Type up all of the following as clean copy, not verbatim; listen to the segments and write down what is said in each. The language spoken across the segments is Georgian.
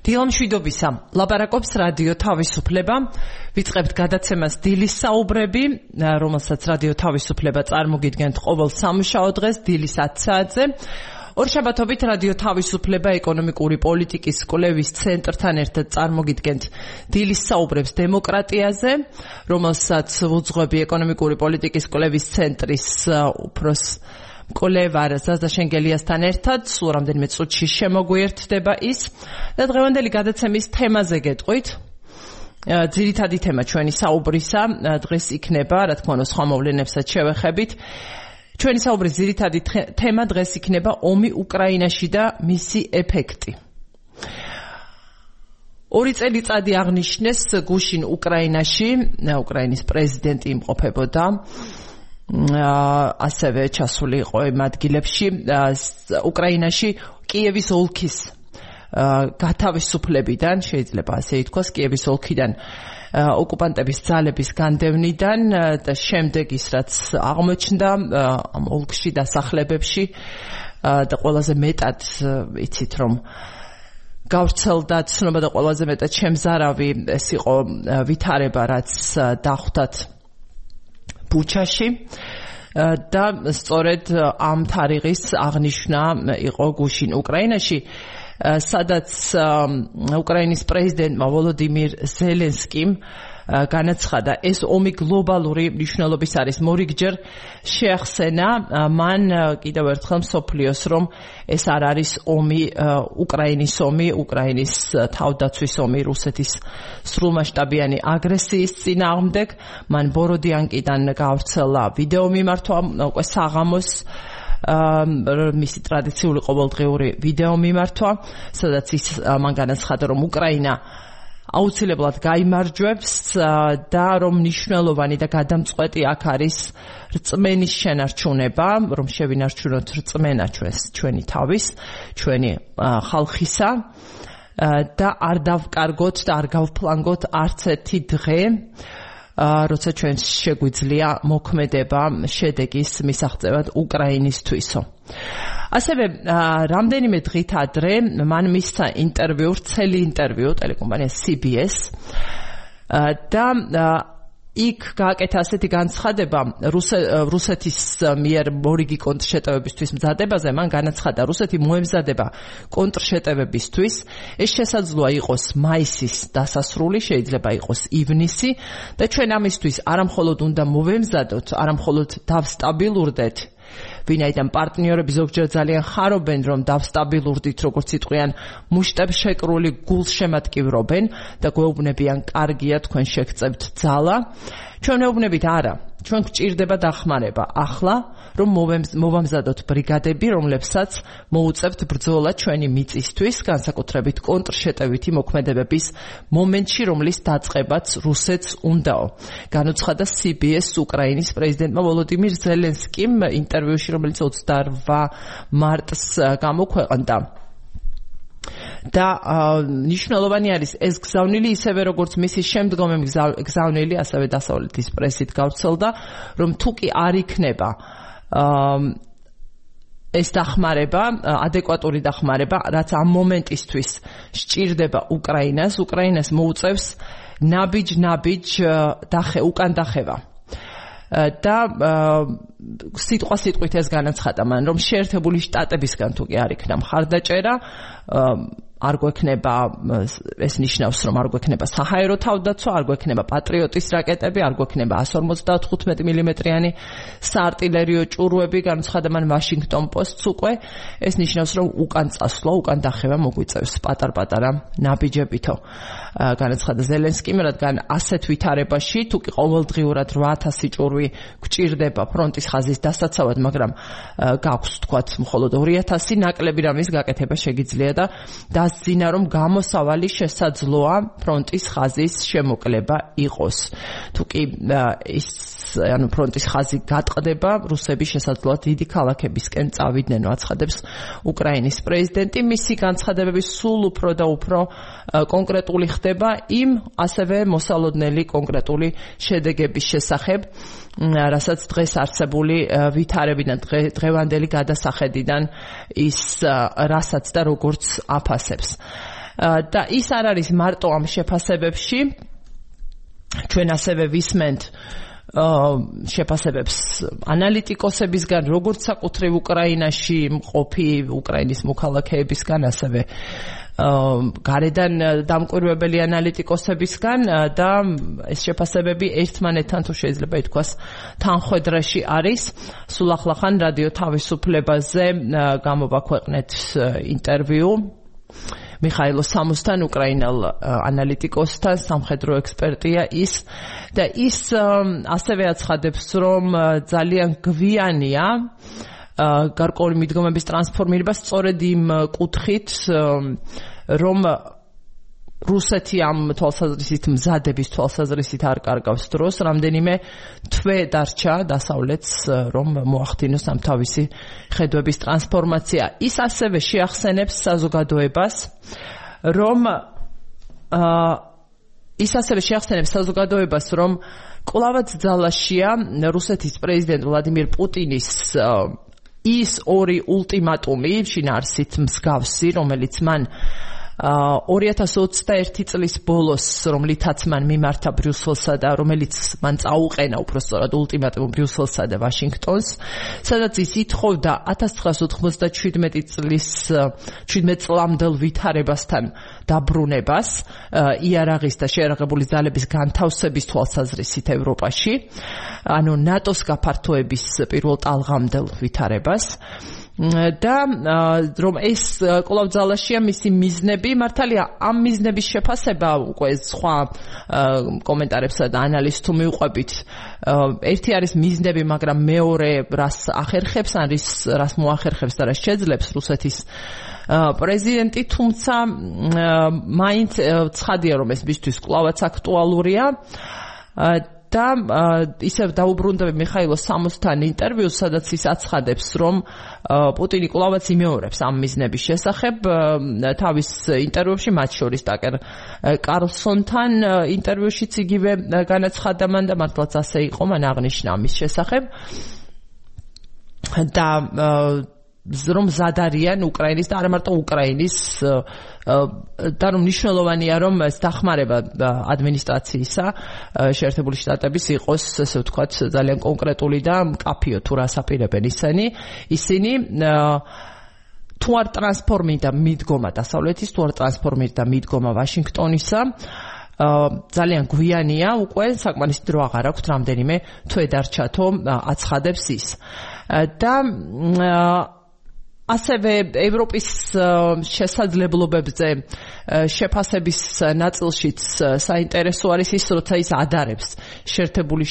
დილამშვიდობისა, ლაპარაკობს რადიო თავისუფლება. ვიწყებთ გადაცემას დილის საუბრები, რომელსაც რადიო თავისუფლება წარმოგიდგენთ ყოველ სამუშაო დღეს დილის 10 საათზე. ორშაბათობით რადიო თავისუფლება ეკონომიკური პოლიტიკის კვლევის ცენტრთან ერთად წარმოგიდგენთ დილის საუბრებს დემოკრატიაზე, რომელსაც ვუძღვები ეკონომიკური პოლიტიკის კვლევის ცენტრის უფროს კოლევარ ზაზდა შენგელიასთან ერთად. სულ რამდენიმე წუთში შემოგვიერთდება ის და დღევანდელი გადაცემის თემაზე გეტყვით. ძირითადი თემა ჩვენი საუბრისა დღეს იქნება, რა თქმა უნდა, სხვა მოვლენებსაც შევეხებით. ჩვენი საუბრის ძირითადი თემა დღეს იქნება ომი უკრაინაში და მისი ეფექტი. 2 წელიწადი აღნიშნეს გუშინ უკრაინაში, უკრაინის პრეზიდენტი იმყოფებოდა. ასევე ჩასული იყო იმ ადგილებში უკრაინაში კიევის ოლქის გათავისუფლებიდან, შეიძლება ასე ითქვას, კიევის ოლქიდან ოკუპანტების ძალების განდევნიდან და შემდეგ ის რაც აღმოჩნდა ამ ოლქში დასახლებებში და ყველაზე მეტად იცით რომ გავრცელდა ცნობა და ყველაზე მეტად შემზარავი ეს იყო ვითარება რაც დახვდათ ბუჩაში და სწორედ ამ თარიღის აღნიშვნა იყო გუშინ უკრაინაში, სადაც უკრაინის პრეზიდენტმა ვოლოდიმირ ზელენსკიმ განაცხადა, ეს ომი გლობალური მნიშვნელობის არის. მორიგჯერ შეახსენა მან კიდევ ერთხელ მსოფლიოს, რომ ეს არ არის ომი, უკრაინის ომი, უკრაინის თავდაცვის ომი რუსეთის სრულმასშტაბიანი აგრესიის წინააღმდეგ. მან ბოროდიანკიდან გავრცელა ვიდეო მიმართვა, უკვე საღამოს მისი ტრადიციული ყოველდღიური ვიდეო მიმართვა, სადაც ის მან განაცხადა, რომ უკრაინა აუცილებლად გაიმარჯვებს და რომ მნიშვნელოვანი და გადამწყვეტი აქ არის რწმენის შენარჩუნება, რომ შევინარჩუნოთ რწმენა ჩვენი თავის, ჩვენი ხალხისა და არ დავკარგოთ და არ გავფლანგოთ არც ერთი დღე, როცა ჩვენს შეგვიძლია მოქმედება შედეგის მისაღწევად უკრაინისთვისო. ასევე რამდენიმე დღით ადრე მან მისცა ინტერვიუ, ვრცელი ინტერვიუ ტელეკომპანია CBS და იქ გააკეთა ასეთი განცხადება რუსეთის მიერ მორიგი კონტრშეტევებისთვის მზადებაზე. მან განაცხადა, რუსეთი მოემზადება კონტრშეტევებისთვის. ეს შესაძლოა იყოს მაისის დასასრული, შეიძლება იყოს ივნისი და ჩვენ ამისთვის არამხოლოდ უნდა მოვემზადოთ, არამხოლოდ დავსტაბილურდეთ, ვინაიდან პარტნიორები ზოგჯერ ძალიან ხარობენ, რომ დავსტაბილურდით, როგორც იტყვიან, მუშტებს შეკრული გულს შემატკივრობენ და გვეუბნებიან, კარგია, თქვენ შეგწევთ ძალა. ჩვენ ვეუბნებით არა, ჩვენ გვჭირდება დახმარება. ახლა რომ მოვამზადოთ ბრიგადები, რომლებსაც მოუწევთ ბრძოლა ჩვენი მიწისთვის, განსაკუთრებით კონტრშეტევითი მოქმედებების მომენტში, რომლის დაწყებაც რუსეთს უნდაო. განუცხადა CBS უკრაინის პრეზიდენტმა ვოლოდიმირ ზელენსკიმ ინტერვიუში, რომელიც 28 მარტს გამოქვეყნდა. და მნიშვნელოვანი არის ეს გზავნილი, ისევე როგორც მისი შემდგომი გზავნილი, ასევე დასავლეთის პრესით გავრცელდა, რომ თუ კი არ იქნება ეს დახმარება, ადეკვატური დახმარება, რაც ამ მომენტისთვის სჭირდება უკრაინას მოუწევს ნაბიჯ უკან დახევა. და სიტყვა სიტყვით ეს განაცხადა მან, რომ შეერთებული შტატებისგან თუ კი არ იქნა მხარდაჭერა, არ გვექნება, ეს ნიშნავს, რომ არ გვექნება საჰაერო თავდაცვა, არ გვექნება პატრიოტის რაკეტები, არ გვექნება 155 მმ-იანი საარტილერიო ჭურვები, განაცხადა მან ვაშინგტონ პოსტს უკვე. ეს ნიშნავს, რომ უკან წასვლა, უკან დახევა მოგვიწევს პატარ-პატარა ნაბიჯებითო. განაცხადა ზელენსკიმ, რადგან ასეთ ვითარებაში, თუ კი ყოველდღიურად 8000 ჭურვი გვჭირდება ფრონტის ხაზის დასაცავად, მაგრამ გაქვს თქვათ მხოლოდ 2000, ნაკლები რამის გაკეთება შეგიძლია და დასძინა, რომ გამოსავალი შესაძლოა ფრონტის ხაზის შემოკლება იყოს. თუ კი ის ფრონტის ხაზი გატყდება, რუსები შესაძლოა დიდი ქალაქებისკენ წავიდნენ, აცხადებს უკრაინის პრეზიდენტი. მისი განცხადებები სულ უფრო და უფრო კონკრეტული ხდება იმ ასევე მოსალოდნელი კონკრეტული შედეგების შესახებ, რასაც დღეს არსებული ვითარებიდან, დღევანდელი გადასახედიდან ის რასაც და როგორც აფასებს. და ის არ არის მარტო ამ შეფასებებში ჩვენ ასევე ვისმენთ შეფასებებს ანალიტიკოსებისგან, როგორც საკუთრივ უკრაინაში მყოფი უკრაინის მოქალაქეებისგან, ასევე გარედან დამკვირვებელი ანალიტიკოსებისგან და ეს შეფასებები ერთმანეთთან თუ შეიძლება ითქვას თანხვედრაში არის. სულ ახლახან რადიო თავისუფლებაზე გამოვაქვეყნეთ ინტერვიუ მიხაილო სამოსთან, უკრაინელ ანალიტიკოსთან, სამხედრო ექსპერტია ის და ის ასევე აცხადებს, რომ ძალიან გვიანია გარკვეული მიდგომების ტრანსფორმირება სწორედ იმ კუთხით, რომ რუსეთი ამ თვალსაზრისით მზადების თვალსაზრისით არ კარგავს დროს, რამდენიმე თვე დარჩა დასავლეთს, რომ მოახდინოს ამ თავისი ხედვების ტრანსფორმაცია. ის ასევე შეახსენებს საზოგადოებას, რომ კვლავაც ძალაშია რუსეთის პრეზიდენტ ვლადიმირ პუტინის ის ორი ულტიმატუმი, შინაარსით მსგავსი, რომელიც მან 2021 წლის ბოლოს, რომლითაც მან მიმართა ბრიუსელსა და რომელიც მან წაუყენა უпростоრად ულტიმატუმი ბრიუსელსა და ვაშინგტონს, სადაც ის ითხოვდა 1997 წლის 17 წლამდელ ვითარებასთან დაბრუნებას, იარაღის და შეიარაღებული ძალების განთავსების თვალსაზრისით ევროპაში, ანუ ნატოს გაფართოების პირველ ტალღამდელ ვითარებას. და რომ ეს კვლავ ძალაშია მისი მიზნები, მართალია ამ მიზნების შეფასება უკვე სხვა კომენტარებსა და ანალიზს თუ მივყვებით, ერთი არის მიზნები, მაგრამ მეორე რას ახერხებს, რას მოახერხებს და რას შეძლებს რუსეთის პრეზიდენტი, თუმცა მაინც ცხადია, რომ ეს მისთვის კვლავაც აქტუალურია. და ისევ დაუბრუნდები მიხაილო სამოსთან ინტერვიუს, სადაც ის აცხადებს, რომ პუტინი კვლავაც იმეორებს ამ მიზნების შესახებ თავის ინტერვიუში, მათ შორის ტაკერ კარლსონთან ინტერვიუშიც იგივე განაცხადა მან და მართლაც ასე იყო, მან აღნიშნა ამის შესახებ და რომ მზად არიან უკრაინის და არა მარტო უკრაინის და რომ მნიშვნელოვანია, რომ ეს დახმარება ადმინისტრაციისა შეერთებული შტატების იყოს, ესე ვთქვათ, ძალიან კონკრეტული და მკაფიო თუ რას აპირებენ ისინი თუ არ ტრანსფორმირდა მიდგომა დასავლეთის, თუ არ ტრანსფორმირდა მიდგომა ვაშინგტონისა, ძალიან გვიანია, უკვე საკმარისი დრო აღარ აქვს, რამდენიმე თვე დარჩათო აცხადებს ის. და ასევე ევროპის შესაძლებლობებზე შეფასების ნაწილშიც საინტერესო არის ის, როცა ის ადარებს შეერთებული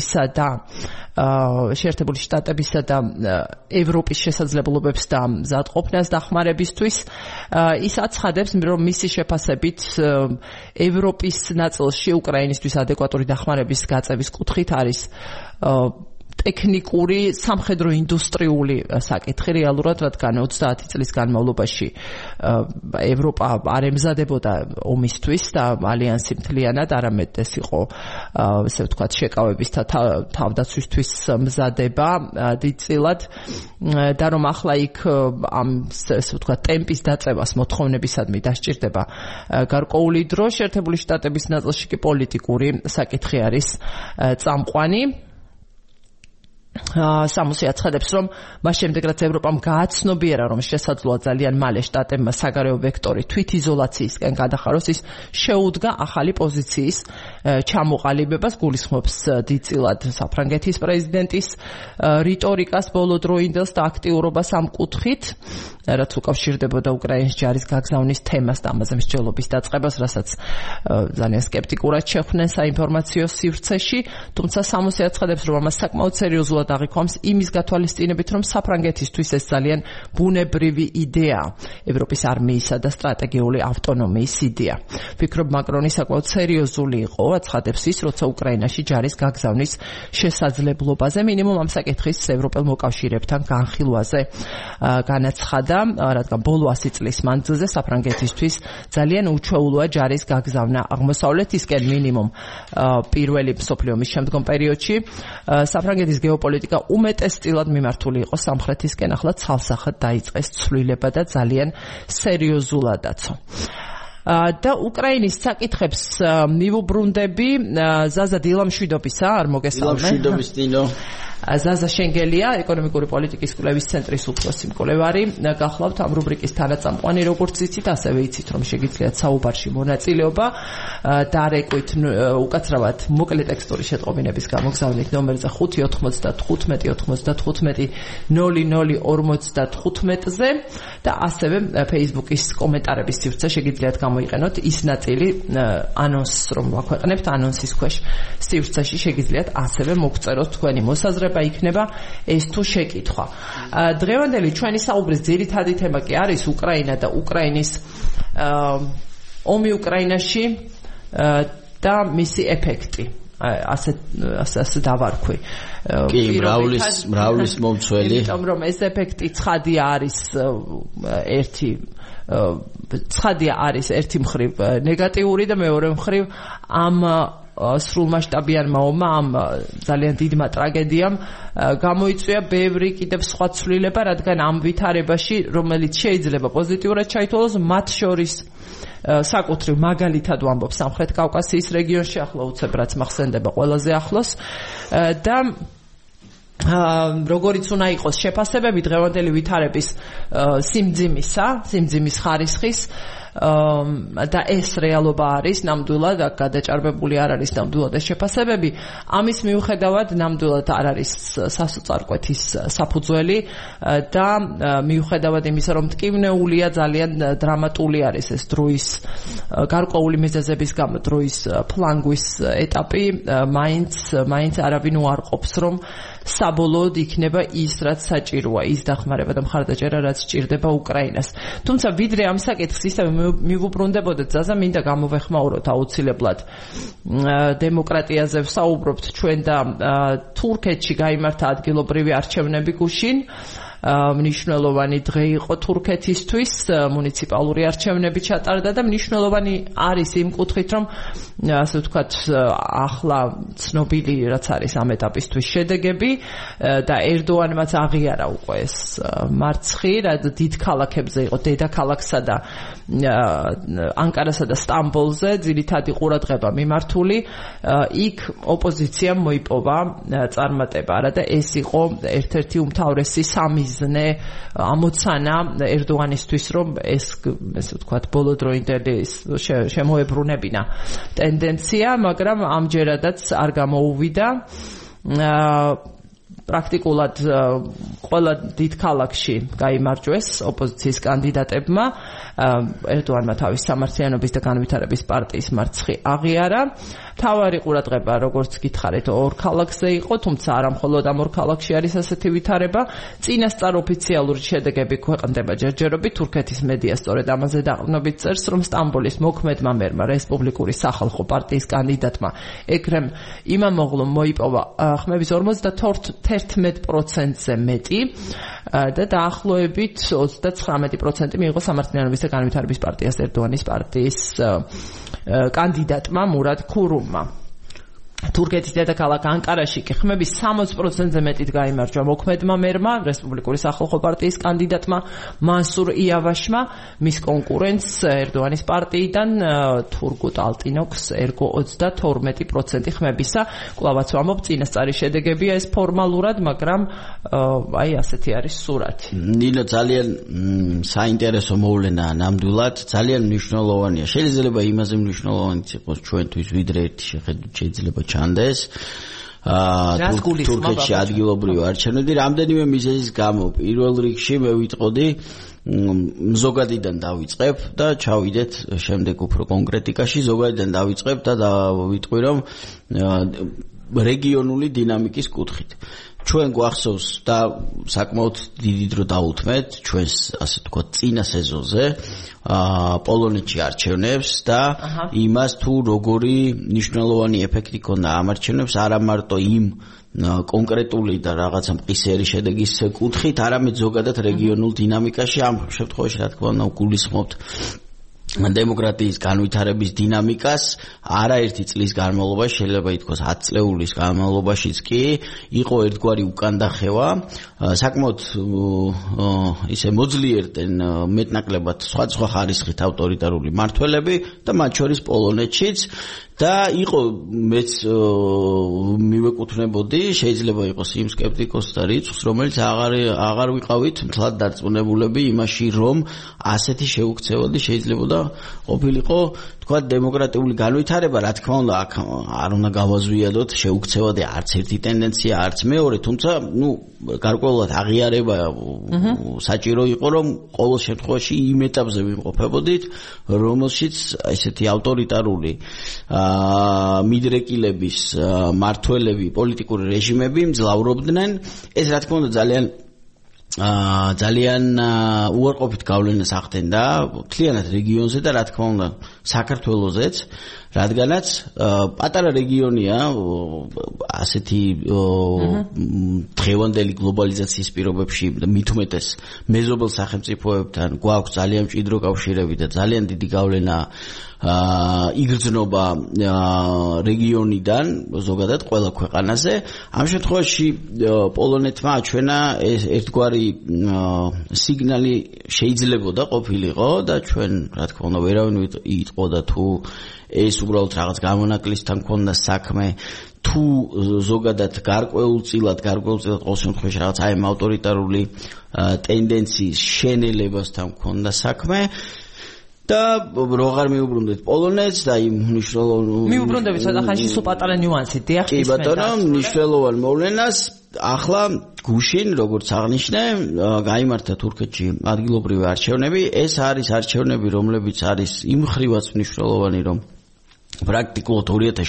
შტატებისა და ევროპის შესაძლებლობებს და მზადყოფნას დახმარებისთვის. ის აცხადებს, რომ მისი შეფასებით ევროპის ნაწილში უკრაინისთვის ადეკვატური დახმარების გაწევის კუთხით არის ტექნიკური, სამხედრო ინდუსტრიული საკითხი რეალურად, რადგან 30 წლის განმავლობაში ევროპა არ ემზადებოდა ომისთვის და ალიანსი მთლიანად, არამედ ეს იყო, ესე ვთქვათ, შეკავების და თავდაცვისთვის მზადება დიდწილად და რომ ახლა იქ ამ, ესე ვთქვათ, ტემპის დაწევას მოთხოვნებისადმი დასჭირდება გარკვეული დრო, შეერთებული შტატების ნაწილში კი პოლიტიკური საკითხი არის წამყვანი. სამოსი აცხადებს, რომ მას შემდეგ, რაც ევროპამ გააცნობიერა, რომ შესაძლოა ძალიან მალე შტატებმა საგარეო ვექტორი თვითიზოლაციისკენ გადახაროს, ის შეუდგა ახალი პოზიციის ჩამოყალიბებას, გულისხმობს დიდწილად საფრანგეთის პრეზიდენტის რიტორიკას ბოლოდროინდელს და აქტიურობას ამ კუთხით, რაც უკავშირდებოდა უკრაინის ჯარის გაგზავნის თემას და ამაზე მსჯელობის დაწყებას, რასაც ძალიან სკეპტიკურად შეხვდნენ საინფორმაციო სივრცეში, თუმცა სამოსი აცხადებს, რომ ამას საკმაოდ სერიოზულად აღიქვამს იმის გათვალისწინებით, რომ საფრანგეთისთვის ეს ძალიან ბუნებრივი იდეაა, ევროპის არმიისა და სტრატეგიული ავტონომიის იდეა. ვფიქრობ, მაკრონი საკმაოდ სერიოზული იყო, აცხადებს ის, როცა უკრაინაში ჯარის გაგზავნის შესაძლებლობაზე, მინიმუმ ამ საკითხის ევროპელ მოკავშირეებთან განხილვაზე განაცხადა, რადგან ბოლო 100 წლის მანძილზე საფრანგეთისთვის ძალიან უჩვეულოა ჯარის გაგზავნა აღმოსავლეთისკენ, მინიმუმ პირველი მსოფლიო ომის შემდგომ პერიოდში. საფრანგეთის გეოპოლიტიკა უმეტესწილად მიმართული იყო სამხრეთისკენ, ახლა ცალსახად დაიწყეს ცვლილება და ძალიან სერიოზულადაცო. და უკრაინის საკითხებს მივუბრუნდები ზაზა დილამშვიდობისა არ მოგესალმე დილამშვიდობის დინო ზაზა შენგელია ეკონომიკური პოლიტიკის კვლევის ცენტრის უფროსი მკვლევარი გახლავთ ამ რუბრიკის თანაწამყვანი როგორც იცით ასევე იცით რომ შეგიძლიათ საუბარში მონაწილეობა დარეკვით უკაცრავად მოკლე ტექსტური შეტყობინების გამოგზავნით ნომერზე 595-15-00-00-55-ზე და ასევე Facebook-ის კომენტარების სივრცე შეგიძლიათ გამოიყენოთ ის ნაწილი ანონსს რომ ვაქვეყნებთ ანონსის ქვეშ სივრცეში შეგიძლიათ ასევე მოგწეროთ თქვენი მოსაზრება იქნება ეს თუ შეკითხვა. დღევანდელი ჩვენი საუბრის ძირითადი თემა კი არის უკრაინა და უკრაინის ომი უკრაინაში და მისი ეფექტი. ასე დავარქვი. კი, მრავლის მომცველი. იმიტომ რომ ეს ეფექტი ცხადია არის ერთი მხრივ ნეგატიური და მეორე მხრივ ამ სრულმასშტაბიანმა ომმა ამ ძალიან დიდმა ტრაგედიამ გამოიწვია ბევრი კიდევ სხვა ცვლილება, რადგან ამ ვითარებაში, რომელიც შეიძლება პოზიტიურად ჩაითვალოს, მათ შორის საკუთრივ მაგალითად ვამბობ სამხრეთ კავკასიის რეგიონში, ახლა უცებ რაც მახსენდება ყველაზე ახლოს და როგორიც უნდა იყოს შეფასებები დღევანდელი ვითარების სიმძიმის ხარისხის და ეს რეალობა არის ნამდვილად გადაჭარბებული არ არის ნამდვილად ეს შეფასებები ამის მიუხედავად ნამდვილად არ არის სასოწარკვეთის საფუძველი და მიუხედავად იმისა რომ მტკივნეულია ძალიან დრამატული არის ეს დროის გარკვეული მიზეზების გამო დროის ფლანგვის ეტაპი მაინც არავინ უარყოფს რომ საბოლოოდ იქნება ის რაც საჭიროა ის დახმარება და მხარდაჭერა რაც სჭირდება უკრაინას თუმცა ვიდრე ამ საკითხს ისევ მივუბრუნდებოდეთ ზაზა მინდა გამოვეხმაუროთ აუცილებლად დემოკრატიაზე ვსაუბრობთ ჩვენ და თურქეთში გაიმართა ადგილობრივი არჩევნები გუშინ მნიშვნელოვანი დღე იყო თურქეთისთვის მუნიციპალური არჩევნები ჩატარდა და მნიშვნელოვანი არის იმ კუთხით რომ ასე ვთქვათ ახლა ცნობილი რაც არის ამ ეტაპისთვის შედეგები და ერდოანმაც აღიარა უკვე ეს მარცხი რა დიდ ქალაქებზე იყო დედაქალაქსა და ანკარასა და სტამბოლზე ძირითადი ყურადღება მიმართული იქ ოპოზიციამ მოიპოვა წარმატება არა და ეს იყო ერთ-ერთი უმთავრესი სამიზნე ამოცანა ერდოანისთვის რომ ესე ვთქვათ ბოლოდროინდელი შემოებრუნებინა ტენდენცია მაგრამ ამჯერადაც არ გამოუვიდა პრაქტიკულად ყველა დიდ ქალაქში გაიმარჯვეს ოპოზიციის კანდიდატებმა ერდოანმა თავის სამართლიანობის და განვითარების პარტიის მარცხი აღიარა თავარი ყურადღება როგორც გითხარით ორ ქალაქზე იყო თუმცა არა მხოლოდ ამ ორ ქალაქში არის ასეთი ვითარება წინასწარ ოფიციალური შედეგები ქვეყნდება ჯერჯერობით თურქეთის მედია სწორედ ამაზე დაყრდნობით წერს რომ სტამბოლის მოქმედმა მერმა რესპუბლიკური სახალხო პარტიის კანდიდატმა ეკრემ იმამოღლუმ მოიპოვა ხმების 51%-ზე მეტი და დაახლოებით 39% მიიღო სამართლიანობის და განვითარების პარტიას ერდოანის პარტიის კანდიდატმა მურად ქურუმმა თურქეთის დედაქალაქ ანკარაში კი ხმების 60%-ზე მეტით გაიმარჯვა მოქმედმა მერმა რესპუბლიკური სახალხო პარტიის კანდიდატმა მანსურ იავაშმა მის კონკურენტს ერდოანის პარტიიდან თურგუტ ალტინოქს ერგო 32% ხმებისა კვლავაც ვამბობ წინასწარი შედეგებია ეს ფორმალურად მაგრამ აი ასეთი არის სურათი ნინო ძალიან საინტერესო მოვლენაა ნამდვილად ძალიან მნიშვნელოვანია შეიძლება იმაზე მნიშვნელოვანიც იყოს ჩვენთვის ვიდრე ერთი შეხედვით შეიძლება ჩანდეს თურქეთში ადგილობრივი არჩევნები რამდენიმე მიზეზის გამო პირველ რიგში მე ვიტყოდი ზოგადიდან დავიწყებ და ჩავიდეთ შემდეგ უფრო კონკრეტიკაში ზოგადიდან დავიწყებ და ვიტყვი რომ რეგიონული დინამიკის კუთხით ჩვენ გვახსოვს და საკმაოდ დიდი დრო დაუთმეთ ჩვენს ასე ვთქვათ წინა სეზონზე პოლონეთში არჩევნებს და იმას თუ როგორი მნიშვნელოვანი ეფექტი ქონდა ამ არჩევნებს არა მარტო იმ კონკრეტული და რაღაცა მყისიერი შედეგის კუთხით არამედ ზოგადად რეგიონულ დინამიკაში ამ შემთხვევაში რა თქმა უნდა გულისხმობთ დემოკრატიის განვითარების დინამიკას არაერთი წლის განმავლობაში შეიძლება ითქვას 10 წლეულის განმავლობაშიც კი იყო ერთგვარი უკანდახევა საკმაოდ ისე მოძლიერდნენ მეტნაკლებად სხვადასხვა ხარისხით ავტორიტარული მმართველები და მათ შორის პოლონეთშიც და იყო მეც მივეკუთვნებოდი შეიძლება იყოს იმ სკეპტიკოსს და რიცხვს რომელიც აღარ ვიყავით მთლად დარწმუნებულები იმაში რომ ასეთი შეუქცევადი შეიძლება ყოფილიყო თქვა დემოკრატიული განვითარება რა თქმა უნდა აქ არ უნდა გავაზვიადოთ შეუქცევადი არც ერთი ტენდენცია არც მეორე თუმცა გარკვეულად აღიარება საჭირო იყო რომ ყოველ შემთხვევაში იმ ეტაპზე ვიმყოფებოდით რომელშიც ესეთი ავტორიტარული მიდრეკილების მმართველები პოლიტიკური რეჟიმები მძლავრობდნენ ეს რა თქმა უნდა ძალიან უარყოფით გავლენას ახდენდა მთლიანად რეგიონზე და რა თქმა უნდა საქართველოსაც რადგანაც პატარა რეგიონია ასეთი დღევანდელი გლობალიზაციის პირობებში მით უმეტეს მეზობელ სახელმწიფოებთან გვაქვს ძალიან მჭიდრო კავშირები და ძალიან დიდი გავლენა იგრძნობა რეგიონიდან ზოგადად ყველა ქვეყანაზე ამ შემთხვევაში პოლონეთმა აჩვენა ერთგვარი სიგნალი შეიძლებოდა ყოფილიყო და ჩვენ რა თქმა უნდა ვერავინ იტყოდა თუ ეს უბრალოდ რაღაც გამონაკლისთან ქონდა საქმე თუ ზოგადად გარკვეულწილად ყოველ შემთხვევაში რაღაც აი ავტორიტარული ტენდენციის შენელებასთან ქონდა საქმე და როგორ მიუბრუნდეთ პოლონეთს და იმ მნიშვნელოვან მიუბრუნდებით ცოტა ხანში სულ პატარა ნიუანსი დიახ კი ბატონო მნიშვნელოვან მოვლენას ახლა გუშინ როგორც აღნიშნე გაიმართა თურქეთში ადგილობრივი არჩევნები ეს არის არჩევნები რომლებიც არის იმ ხრივაც მნიშვნელოვანი რომ პრაქტიკულად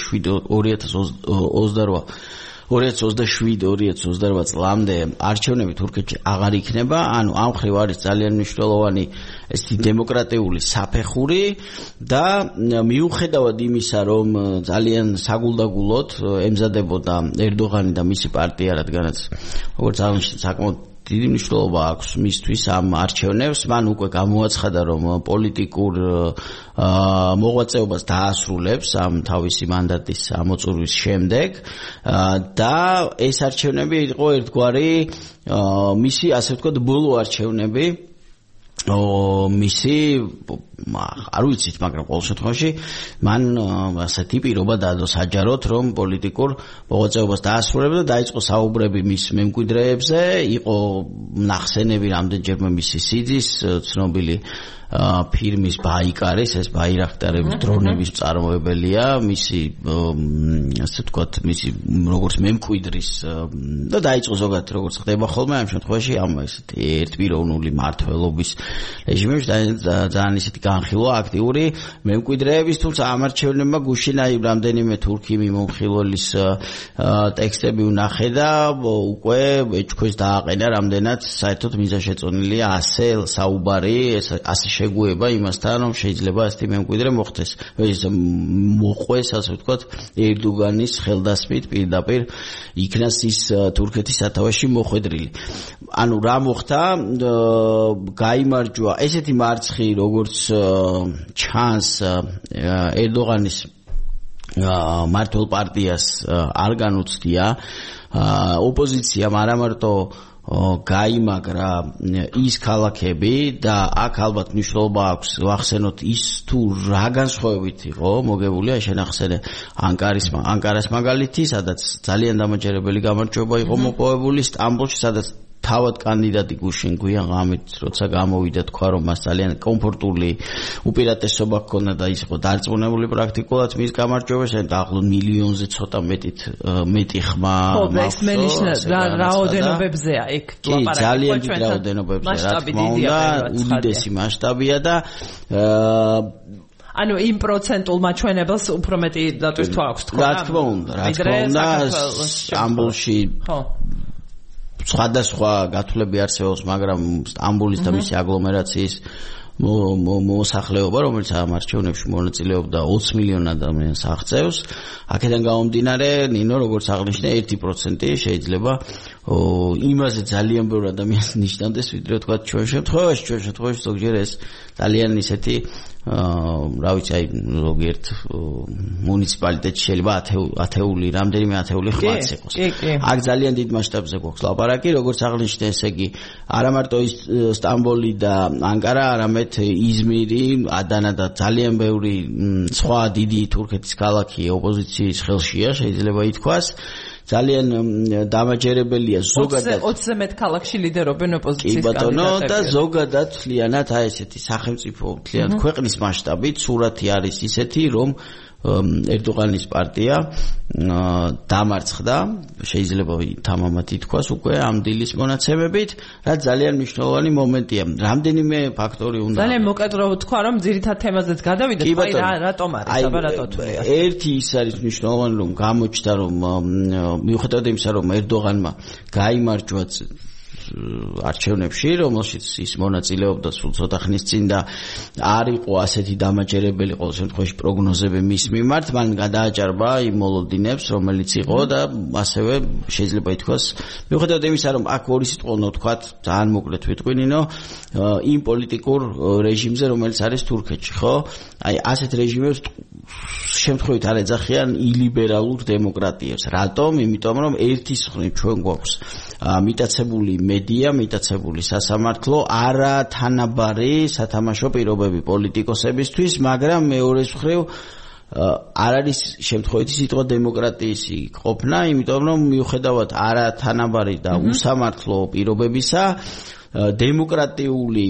2027-2028 წლამდე არჩევნები თურქეთში აღარ იქნება, ანუ ამ ხრივ არის ძალიან მნიშვნელოვანი ესეთი დემოკრატიული საფეხური და მიუხედავად იმისა, რომ ძალიან საგულდაგულოდ ემზადებოდა ერდოღანი და მისი პარტია, რადგანაც როგორც აღნიშნეთ, საკმაოდ დიდი მნიშვნელობა აქვს მისთვის ამ არჩევნებს, მან უკვე გამოაცხადა, რომ პოლიტიკურ მოღვაწეობას დაასრულებს ამ თავისი მანდატის ამოწურვის შემდეგ და ეს არჩევნები იყო ერთგვარი მისი, ასე ვთქვათ, ბოლო არჩევნები მისი არ ვიცით, მაგრამ ყოველ შემთხვევაში მან ასეთი პირობა დადო საჯაროდ, რომ პოლიტიკურ მოღვაწეობას დაასრულებდა და დაიწყო საუბრები მის მემკვიდრეებზე, იყო ნახსენები რამდენჯერმე მისი სიძის ცნობილი ფირმის ბაიკარის, ეს ბაირაქტარების დრონების მწარმოებელია, მისი ასე ვთქვათ, მისი როგორც მემკვიდრის და დაიწყო ზოგადად როგორც ხდება ხოლმე ამ შემთხვევაში ამ ესეთი ერთპიროვნული მმართველობის რეჟიმებში ძალიან ისეთი განხილვა აქტიური მემკვიდრეების, თუმცა ამ არჩევნებმა გუშინ აი რამდენიმე თურქი მიმოხილველის ტექსტები ვნახე და უკვე ეჭქვეშ დააყენა რამდენად საერთოდ მიზანშეწონილია ასე საუბარი, ასე შეგუება იმასთან, რომ შეიძლება ასეთი მემკვიდრე მოხდეს. ეს მოყვეს, ასე ვთქვათ, ერდოგანის ხელდასმით პირდაპირ იქნას ის თურქეთის სათავეში მოხვედრილი. ანუ რა მოხდა? გაიმარჯვა ესეთი მარცხი, როგორც ჩანს ერდოგანის მართლ პარტიას არ განუცდია ოპოზიციამ არა მარტო გაიმაგრა ის ქალაქები და აქ ალბათ მნიშვნელობა აქვს ვახსენოთ ის თუ რა განსხვავებით იყო მოგებული აი შენახსენე ანკარას მაგალითი, სადაც ძალიან დამაჯერებელი გამარჯვება იყო მოპოვებული, სტამბოლში, სადაც თავად კანდიდატი გუშინ გვიან ღამით როცა გამოვიდა თქვა რომ მას ძალიან კომფორტული უპირატესობა ჰქონდა და ის იყო დარწმუნებული პრაქტიკულად მის გამარჯვებაში და ახლო მილიონზე ცოტა მეტი ხმა მაქვს რაოდენობებზეა იქ ლაპარაკი ძალიან დიდი რაოდენობებზე რა თქმა უნდა უდიდესი მასშტაბია და ანუ იმ პროცენტულ მაჩვენებელს უფრო მეტი დატვირთვა აქვს თქო რა თქმა უნდა სტამბოლში სხვადასხვა გათვლები არსებობს, მაგრამ სტამბოლის და მისი აგლომერაციის მოსახლეობა, რომელიც ამ არჩევნებში მონაწილეობდა 20 მილიონ ადამიანს აღწევს. აქედან გამომდინარე, ნინო, როგორც აღნიშნე, 1% შეიძლება იმაზე ძალიან ბევრ ადამიანს ნიშნავდეს, ვიდრე თქვა ჩვენ შემთხვევაში ზოგჯერ ეს ძალიან ისეთი რა ვიცი აი ზოგიერთ მუნიციპალიტეტში შეიძლება რამდენიმე ათეული ხმაც იყოს. აქ ძალიან დიდ მასშტაბზე გვაქვს ლაპარაკი, როგორც აღნიშნე, ესე იგი არა მარტო სტამბოლი და ანკარა, არამედ იზმირი, ადანა და ძალიან ბევრი სხვა დიდი თურქეთის ქალაქი ოპოზიციის ხელშია, შეიძლება ითქვას. ძალიან დამაჯერებელია ზოგადად 20-ზე მეტ ქალაქში ლიდერობენ ოპოზიციის კანდიდატები. კი ბატონო და ზოგადად თლიანად აი ესეთი სახელმწიფო თლიანად ქვეყნის მასშტაბით სურათი არის ისეთი, რომ ერდოღანის პარტია დამარცხდა, შეიძლება თამამად ითქვას უკვე ამ დილის მონაცემებით, რაც ძალიან მნიშვნელოვანი მომენტია. რამდენიმე ფაქტორი უნდა. ძალიან მოკლედ რო ვთქვა, რომ ძირითად თემაზეც გადავიდეთ, აი რატომ არის საბარატოთვლია. ერთი ის არის მნიშვნელოვანი, რომ გამოჩნდა, რომ მიუხედავად იმისა, რომ ერდოღანმა გაიმარჯვა არჩევნებში, რომელშიც ის მონაწილეობდა სულ ცოტა ხნის წინ და არ იყო ასეთი დამაჯერებელი ყოველ შემთხვევაში პროგნოზები მის მიმართ, მან გადააჭარბა იმ მოლოდინებს, რომელიც იყო და ასევე შეიძლება ითქვას, მიუხედავად იმისა, რომ აქ ორი სიტყვა უნდა ვთქვათ, ძალიან მოკლედ ვიტყვინინო, იმ პოლიტიკურ რეჟიმზე, რომელიც არის თურქეთში, ხო? აი ასეთ რეჟიმებს შემთხვევით არ ეძახიან ილიბერალურ დემოკრატიებს. რატომ? იმიტომ რომ ერთის მხრივ ჩვენ გვაქვს მიტაცებული მედია, მიტაცებული სასამართლო, არა თანაბარი სათამაშო პირობები პოლიტიკოსებისთვის, მაგრამ მეორეს მხრივ არ არის შემთხვევით სიტყვა დემოკრატიის ყოფნა, იმიტომ რომ მიუხედავად არა თანაბარი და უსამართლო პირობებისა, დემოკრატიული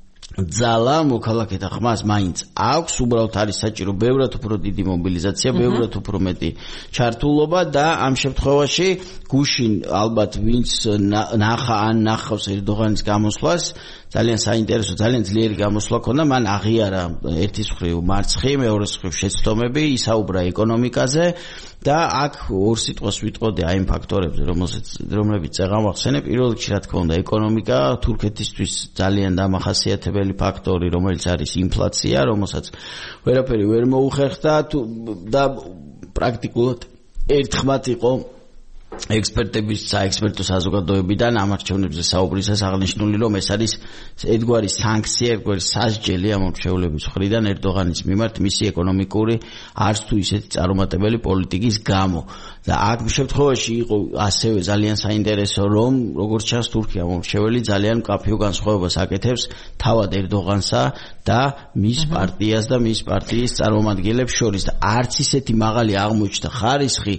ძალა მოქალაქეთა ხმას მაინც აქვს, უბრალოდ არის საჭირო ბევრად უფრო დიდი მობილიზაცია, ბევრად უფრო მეტი ჩართულობა და ამ შემთხვევაში გუშინ ალბათ ვინც ნახავს ერდოღანის გამოსვლას, ძალიან საინტერესო, ძალიან ძლიერი გამოსვლა ქონდა, მან აღიარა ერთის მხრივ მარცხი, მეორეს მხრივ შეცდომები, ისაუბრა ეკონომიკაზე და აქ ორ სიტყვას ვიტყოდი აი იმ ფაქტორებზე, რომლებიც წეგამახსენე, პირველ რიგში რა თქმა უნდა, ეკონომიკა თურქეთისთვის ძალიან დამახასიათებელი ფაქტორი, რომელიც არის ინფლაცია, რომელსაც ვერაფერი ვერ მოუხერხდა და პრაქტიკულად ერთხმად იყო ექსპერტების საექსპერტო საზოგადოებიდან ამ არჩევნებზე საუბრისას აღნიშნული, რომ ეს არის ერთგვარი სანქცია, ერთგვარი სასჯელი ამ მრჩევლების მხრიდან ერდოღანის მიმართ მისი ეკონომიკური არც თუ ისეთი წარუმატებელი პოლიტიკის გამო. და აქ შემთხვევაში იყო ასევე ძალიან საინტერესო, რომ როგორც ჩანს თურქია მომრჩეველი ძალიან მკაფიო განსხვავებას აკეთებს თავად ერდოღანსა და მის პარტიას და მის პარტიის წარმომადგენლებს შორის და არც ისეთი მაღალი აღმოჩნდა ხარისხი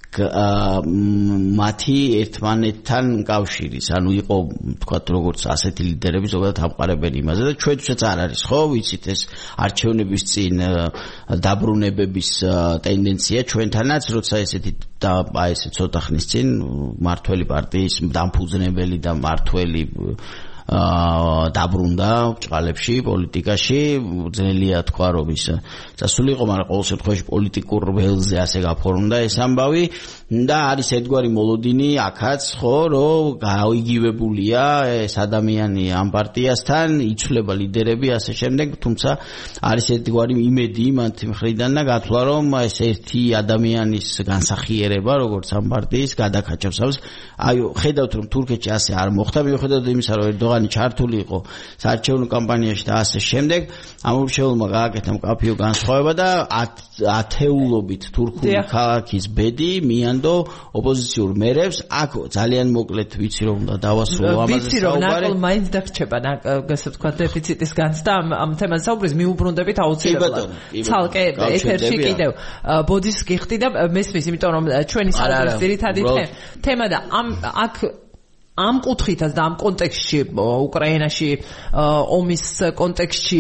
მათი ერთმანეთთან კავშირის, ანუ იყო თქვათ როგორც ასეთი ლიდერები ზოგადად ამყარებენ იმაზე და ჩვენთვისაც არ არის, ხო, ვიცით ეს არჩევნების წინ დაბრუნებების ტენდენცია ჩვენთანაც, როცა ესეთი და აი ესე ცოტა ხნის წინ მართველი პარტიის დამფუძნებელი და მართველი დაბრუნდა ჭყალებში, პოლიტიკაში, ძნელია თქვა რომ ის წასულიყო, მაგრამ ყოველ შემთხვევაში პოლიტიკურ ველზე ასე გაფორმდა ეს ამბავი და არის ერთგვარი მოლოდინი აქაც, ხო, რომ გაიგივებულია ეს ადამიანი ამ პარტიასთან, იცვლება ლიდერები ასე შემდეგ, თუმცა არის ერთგვარი იმედი მათი მხრიდან და გათვლა რომ ეს ერთი ადამიანის განსახიერება, როგორც ამ პარტიის გადაკაჭავს ამას. აი ხედავთ რომ თურქეთში ასე არ მოხდა, მიუხედავად იმისა რომ ერდოღანი ჩართული იყო საარჩევნო კამპანიაში და ასე შემდეგ, ამ მრჩეველმა გააკეთა მკაფიო განსხვავება და ათეულობით თურქული ქალაქის ბედი მიანდო ოპოზიციურ მერებს. აქ ძალიან მოკლედ ვიცი რომ უნდა დავასრულო ამაზე საუბარი. ვიცი რომ ნაკლ მაინც დაგრჩება, ასე ვთქვათ, დეფიციტის განცდა ამ თემაზე საუბრის მიუბრუნდებით აუცილებლად. ცალკე ეთერში კიდევ ბოდის გიხდი და მესმის, იმიტომ რომ ჩვენი საუბრის ძირითადი თემა და აქ ამ კუთხითაც და ამ კონტექსტში უკრაინაში ომის კონტექსტში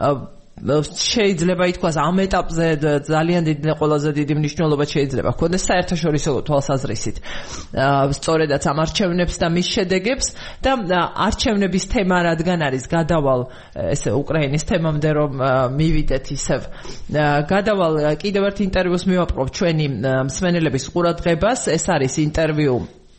შეიძლება ითქვას ამ ეტაპზე ძალიან დიდი ყველაზე დიდი მნიშვნელობა შეიძლება ჰქონდეს საერთაშორისო თვალსაზრისით სწორედაც ამ არჩევნებს და მის შედეგებს და არჩევნების თემა რადგან არის გადავალ ესე უკრაინის თემამდე რომ მივიდეთ ისევ გადავალ კიდევ ერთ ინტერვიუს მივაპყრობ ჩვენი მსმენელების ყურადღებას. ეს არის ინტერვიუ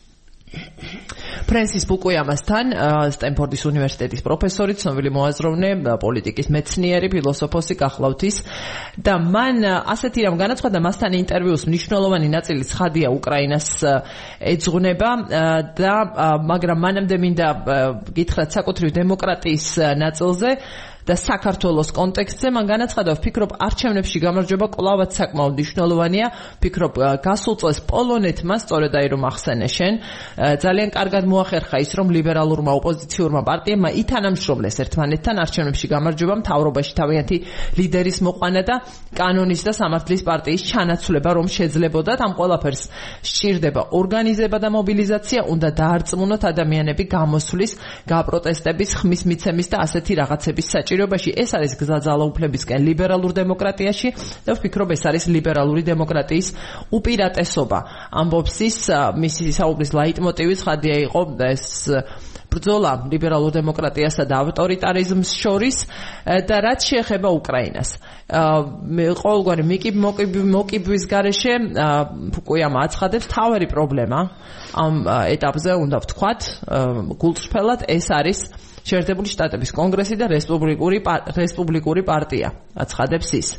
ფრენსის ბუკუიამასთან, სტენფორდის უნივერსიტეტის პროფესორი, ცნობილი მოაზროვნე, პოლიტიკის მეცნიერი, ფილოსოფოსი გახლავთ ის და მან ასეთი რამ განაცხადა მასთან ინტერვიუს მნიშვნელოვანი ნაწილი ცხადია უკრაინას ეძღვნება და მაგრამ მანამდე მინდა გითხრათ საკუთრივ დემოკრატიის ნაწილზე და საქართველოს კონტექსტზე მან განაცხადა, ვფიქრობ, არჩევნებში გამარჯვება კვლავაც საკმაოდ მნიშვნელოვანია. ვფიქრობ, გასულ წელს პოლონეთმა სწორედ აი რომ ახსენე შენ, ძალიან კარგად მოახერხა ის, რომ ლიბერალურმა ოპოზიციურმა პარტიებმა ითანამშრომლეს ერთმანეთთან არჩევნებში გამარჯვება, მთავრობაში თავიანთი ლიდერის მოყვანა და კანონის და სამართლის პარტიის ჩანაცვლება, რომ შეძლებოდათ. ამ ყველაფერს სჭირდება ორგანიზება და მობილიზაცია, უნდა დაარწმუნოთ ადამიანები გამოსვლის, გაპროტესტების, ხმის მიცემის და ასეთი რაღაცების საჭიროებაში. ეს არის გზა ძალაუფლებისკენ ლიბერალურ დემოკრატიაში და ვფიქრობ, ეს არის ლიბერალური დემოკრატიის უპირატესობა. ამბობს ის, მისი საუბრის ლაიტმოტივი ცხადია იყო ეს ბრძოლა ლიბერალურ დემოკრატიასა და ავტორიტარიზმს შორის და რაც შეეხება უკრაინას. ყოველგვარი მოკიბვის გარეშე ფუკუიამა აცხადებს, თავარი პრობლემა ამ ეტაპზე უნდა ვთქვათ გულწრფელად ეს არის შეერთებული შტატების კონგრესი და რესპუბლიკური პარტია, აცხადებს ის.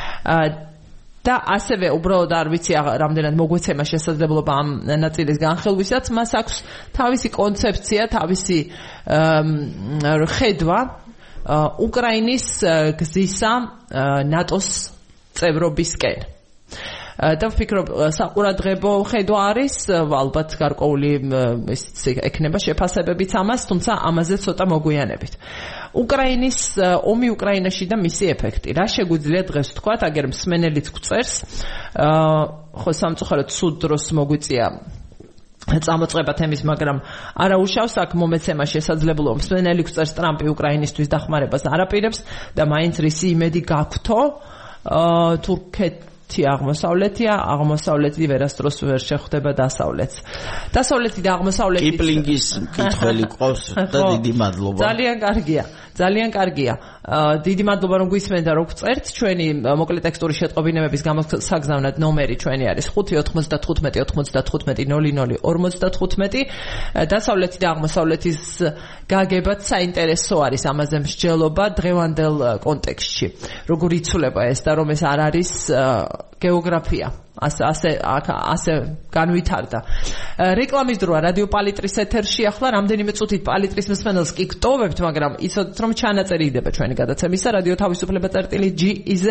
და ასევე უბრალოდ არ ვიცი რამდენად მოგვეცემა შესაძლებლობა ამ ნაწილის განხილვისაც, მას აქვს თავისი კონცეფცია, თავისი ხედვა უკრაინის გზისა ნატოს წევრობისკენ. და ვფიქრობ, საყურადღებო ხედვა არის, ალბათ გარკვეული ექნება შეფასებებიც ამას, თუმცა ამაზე ცოტა მოგვიანებით. უკრაინის ომი უკრაინაში და მისი ეფექტი. რა შეგვიძლია დღეს ვთქვათ, აგერ მსმენელიც გვწერს, ხო სამწუხაროდ ცუდ დროს მოგვიწია წამოწყება თემის, მაგრამ არა უშავს აქ მომეცემა შესაძლებლობა. მსმენელი გვწერს, ტრამპი უკრაინისთვის დახმარებას არ აპირებს და მაინც რისი იმედი გაქვთო, თურქეთი აღმოსავლეთია, აღმოსავლეთი ვერასდროს ვერ შეხვდება დასავლეთს. დასავლეთი და აღმოსავლეთი კიპლინგის მკითხველი ყავს და დიდი მადლობა. ძალიან კარგია. დიდი მადლობა რომ გვისმენთ და რომ გწერთ. ჩვენი მოკლე ტექსტური შეტყობინებების გამოსაგზავნად ნომერი ჩვენი არის 595-95-00-00-55. დასავლეთი და აღმოსავლეთის გაგებაც საინტერესო არის, ამაზე მსჯელობა დღევანდელ კონტექსტში. როგორ იცვლება ეს და რომ ეს არ არის გეოგრაფია. ასე განვითარდა. რეკლამის დროა რადიო პალიტრის ეთერში. ახლა რამდენიმე წუთით პალიტრის მსმენელს კი გტოვებთ, მაგრამ იცოდეთ რომ ჩანაწერი იდება ჩვენი გადაცემისა რადიო თავისუფლება.gz-ზე,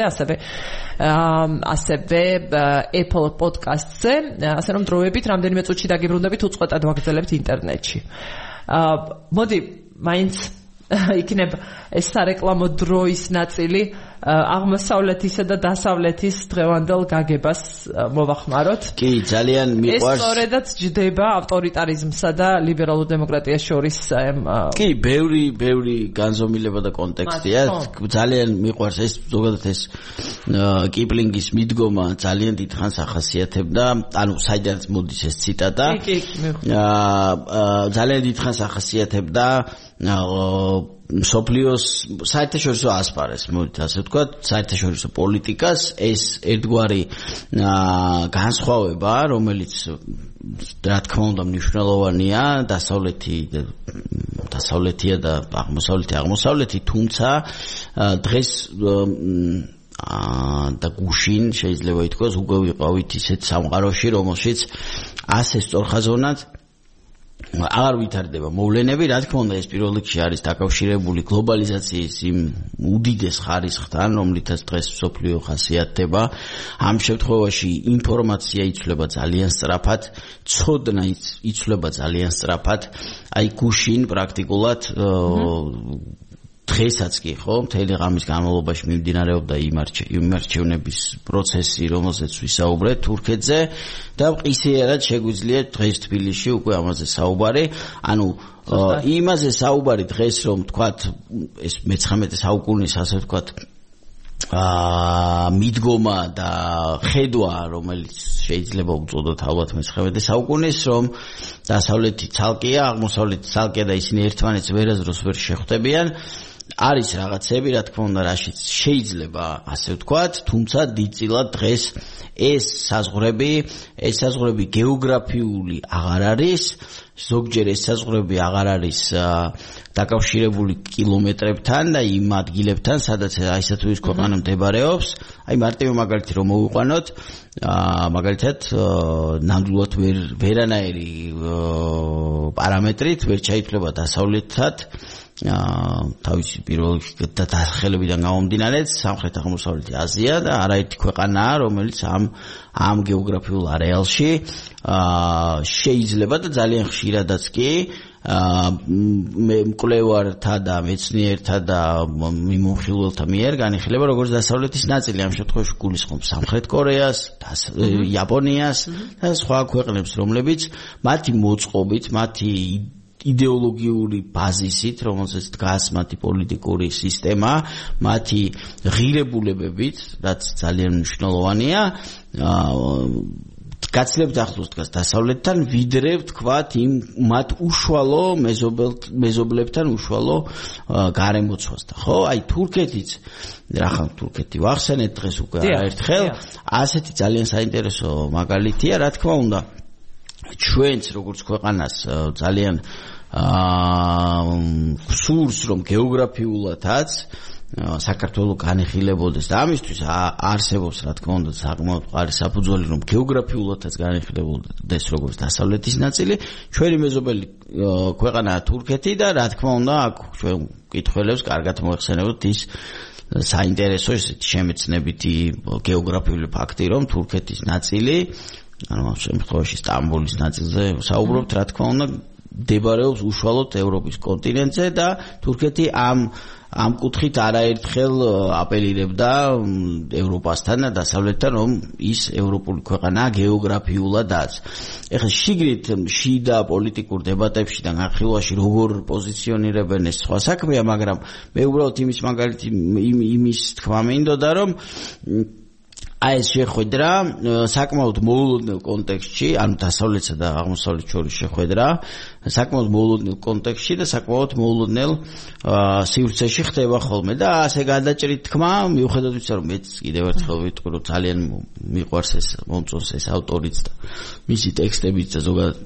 ასევე Apple Podcast-ზე, ასე რომ დროებით რამდენიმე წუთში დაგიბრუნდებით, უწყვეტად ვაგრძელებთ ინტერნეტში. მოდი მაინც იქნება ეს სარეკლამო დროის ნაწილი აღმოსავლეთისა და დასავლეთის დღევანდელ გაგებას მოვახმაროთ. კი, ძალიან მიყვარს. ეს სწორედაც ჯდება ავტორიტარიზმსა და ლიბერალურ დემოკრატიას შორის. კი, ბევრი განზომილება და კონტექსტია. ძალიან მიყვარს ეს ზოგადად ეს კიპლინგის მიდგომა ძალიან დიდხანს ახასიათებდა. ანუ საიდანაც მოდის ეს ციტატა. კი, ძალიან დიდხანს ახასიათებდა მსოფლიოს საერთაშორისო ასპარეზს, მოდით ასე ვთქვათ, საერთაშორისო პოლიტიკას. ეს ერთგვარი განსხვავება, რომელიც რა თქმა უნდა მნიშვნელოვანია, დასავლეთია და აღმოსავლეთი, თუმცა დღეს და გუშინ შეიძლება ითქვას უკვე ვიყავით ისეთ სამყაროში, რომელშიც ასე სწორხაზოვნად აღარ ვითარდება მოვლენები. რა თქმა უნდა, ეს პირველ რიგში არის დაკავშირებული გლობალიზაციის იმ უდიდეს ხარისხთან, რომლითაც დღეს მსოფლიო ხასიათდება. ამ შემთხვევაში ინფორმაცია იცვლება ძალიან სწრაფად, ცოდნა იცვლება ძალიან სწრაფად. აი გუშინ პრაქტიკულად დღესაც კი ხო, მთელი ღამის განმავლობაში მიმდინარეობდა იმ არჩევნების პროცესი, რომელზეც ვისაუბრეთ თურქეთზე და მყისიერად შეგვიძლია დღეს თბილისში უკვე ამაზე საუბარი. ანუ იმაზე საუბარი დღეს, რომ თქვათ ეს მე-19 საუკუნის ასე ვთქვათ მიდგომა და ხედვა, რომელიც შეიძლება უწოდოთ ალბათ მე-19 საუკუნის, რომ დასავლეთი ცალკეა, აღმოსავლეთი ცალკეა და ისინი ერთმანეთს ვერასდროს ვერ შეხვდებიან. არის რაღაცები, რა თქმა უნდა, რაშიც შეიძლება ასე ვთქვათ, თუმცა დიდწილად დღეს ეს საზღვრები გეოგრაფიული აღარ არის, ზოგჯერ ეს საზღვრები აღარ არის დაკავშირებული კილომეტრებთან და იმ ადგილებთან, სადაც ისეთ თუ ის ქვეყანა მდებარეობს. აი მარტივი მაგალითი რომ მოვიყვანოთ, მაგალითად ნამდვილად ვერანაირი პარამეტრით ვერ ჩაითვლება დასავლეთად თავისი პირველი დასახელებიდან გამომდინარე სამხრეთ-აღმოსავლეთი აზია და არაერთი ქვეყანაა, რომელიც ამ გეოგრაფიულ არეალში შეიძლება და ძალიან ხშირადაც კი მკვლევართა და მეცნიერთა და მიმოხილველთა მიერ განიხილება როგორც დასავლეთის ნაწილი. ამ შემთხვევაში გულისხმობს სამხრეთ კორეას, იაპონიას და სხვა ქვეყნებს, რომლებიც მათი მოწყობით, მათი იდეოლოგიური ბაზისით, რომელზეც დგას მათი პოლიტიკური სისტემა, მათი ღირებულებებით, რაც ძალიან მნიშვნელოვანია, გაცილებით ახლოს დგას დასავლეთთან, ვიდრე ვთქვათ იმ მათ უშუალო მეზობლებთან უშუალო გარემოცვასთან. ხო, აი თურქეთიც, რახან თურქეთი ვახსენეთ დღეს უკვე არაერთხელ, ასეთი ძალიან საინტერესო მაგალითია, რა თქმა უნდა, ჩვენც როგორც ქვეყანას ძალიან გსურს, რომ გეოგრაფიულადაც საქართველოს განიხილებოდეს და ამისთვის არსებობს რა თქმა უნდა საკმაოდ მყარი საფუძველი, რომ გეოგრაფიულადაც განიხილებოდეს როგორც დასავლეთის ნაწილი. ჩვენი მეზობელი ქვეყანაა თურქეთი და რა თქმა უნდა აქ ჩვენ მკითხველებს კარგად მოეხსენებათ ის საინტერესო ესეთი შემეცნებითი გეოგრაფიული ფაქტი, რომ თურქეთის ნაწილი, ანუ ამ შემთხვევაში სტამბოლის ნაწილზე საუბრობთ, რა თქმა უნდა მდებარეობს უშუალოდ ევროპის კონტინენტზე და თურქეთი ამ კუთხით არაერთხელ აპელირებდა ევროპასთან და დასავლეთთან, რომ ის ევროპული ქვეყანაა გეოგრაფიულადაც. ეხლა შიგნით შიდა პოლიტიკურ დებატებში და განხილვაში როგორ პოზიციონირებენ ეს სხვა საქმეა, მაგრამ მე უბრალოდ იმის თქმა მინდოდა, რომ აი ეს შეხვედრა საკმაოდ მოულოდნელ კონტექსტში, ანუ დასავლეთსა და აღმოსავლეთს შორის შეხვედრა საკმაოდ მოულოდნელ კონტექსტში და საკმაოდ მოულოდნელ სივრცეში ხდება ხოლმე და ასე გადაჭრით თქმა, მიუხედავად იმისა, რომ მეც კიდევ ერთხელ ვიტყვი, რომ ძალიან მიყვარს ეს მომწონს ეს ავტორიც და მისი ტექსტებიც და ზოგადად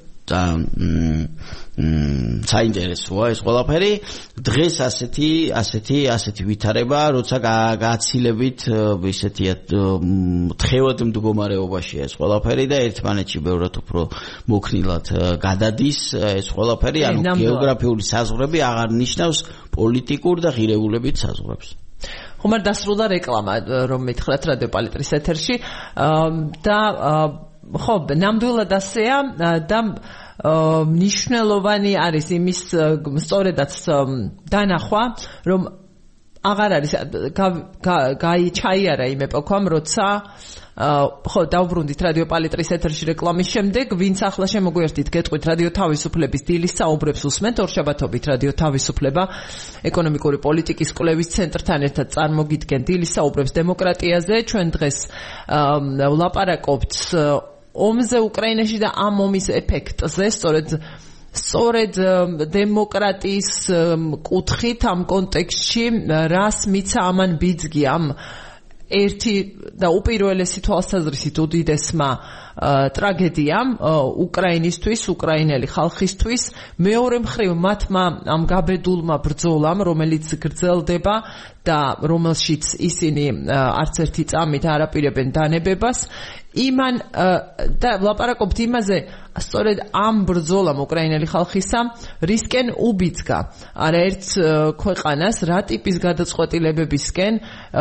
საინტერესოა ეს ყველაფერი. დღეს ასეთი ვითარება, როცა გაცილებით ისეთია თხევად მდგომარეობაშია ეს ყველაფერი და ერთმანეთში ბევრად უფრო მოქნილად გადადის ეს ყველაფერი, ანუ გეოგრაფიული საზღვრები აღარ ნიშნავს პოლიტიკურ და ღირებულებით საზღვრებს. ხომარ დასრულდა რეკლამა, რომ მითხრათ რადიო პალიტრის ეთერში და ხო, ნამდვილად ასეა და მნიშვნელოვანი არის იმის სწორედაც დანახვა, რომ აღარ არის ჩაიარა იმ ეპოქამ, როცა ხო დავბრუნდით რადიო პალიტრის ეთერში რეკლამის შემდეგ, ვინც ახლა შემოგვიერთით, გეტყვით რადიო თავისუფლების დილის საუბრებს უსმენთ, ორშაბათობით რადიო თავისუფლება ეკონომიკური პოლიტიკის კვლევის ცენტრთან ერთად წარმოგიდგენ დილის საუბრებს დემოკრატიაზე. ჩვენ დღეს ვლაპარაკობთ ომზე უკრაინაში და ამ ომის ეფექტზე, სწორედ დემოკრატიის კუთხით ამ კონტექსტში რას მიცა ამან ბიძგი ამ ერთი და უპირველესი თვალსაზრისით უდიდესმა ტრაგედიამ უკრაინისთვის, უკრაინელი ხალხისთვის, მეორე მხრივ მათმა ამ გაბედულმა ბრძოლამ, რომელიც გრძელდება და რომელშიც ისინი არც ერთი წამით არ აპირებენ დანებებას, იმან და ვლაპარაკობთ იმაზე, სწორედ ამ ბრძოლამ უკრაინელი ხალხისა რისკენ უბიძგა არაერთ ქვეყანას, რა ტიპის გადაწყვეტილებებისკენ,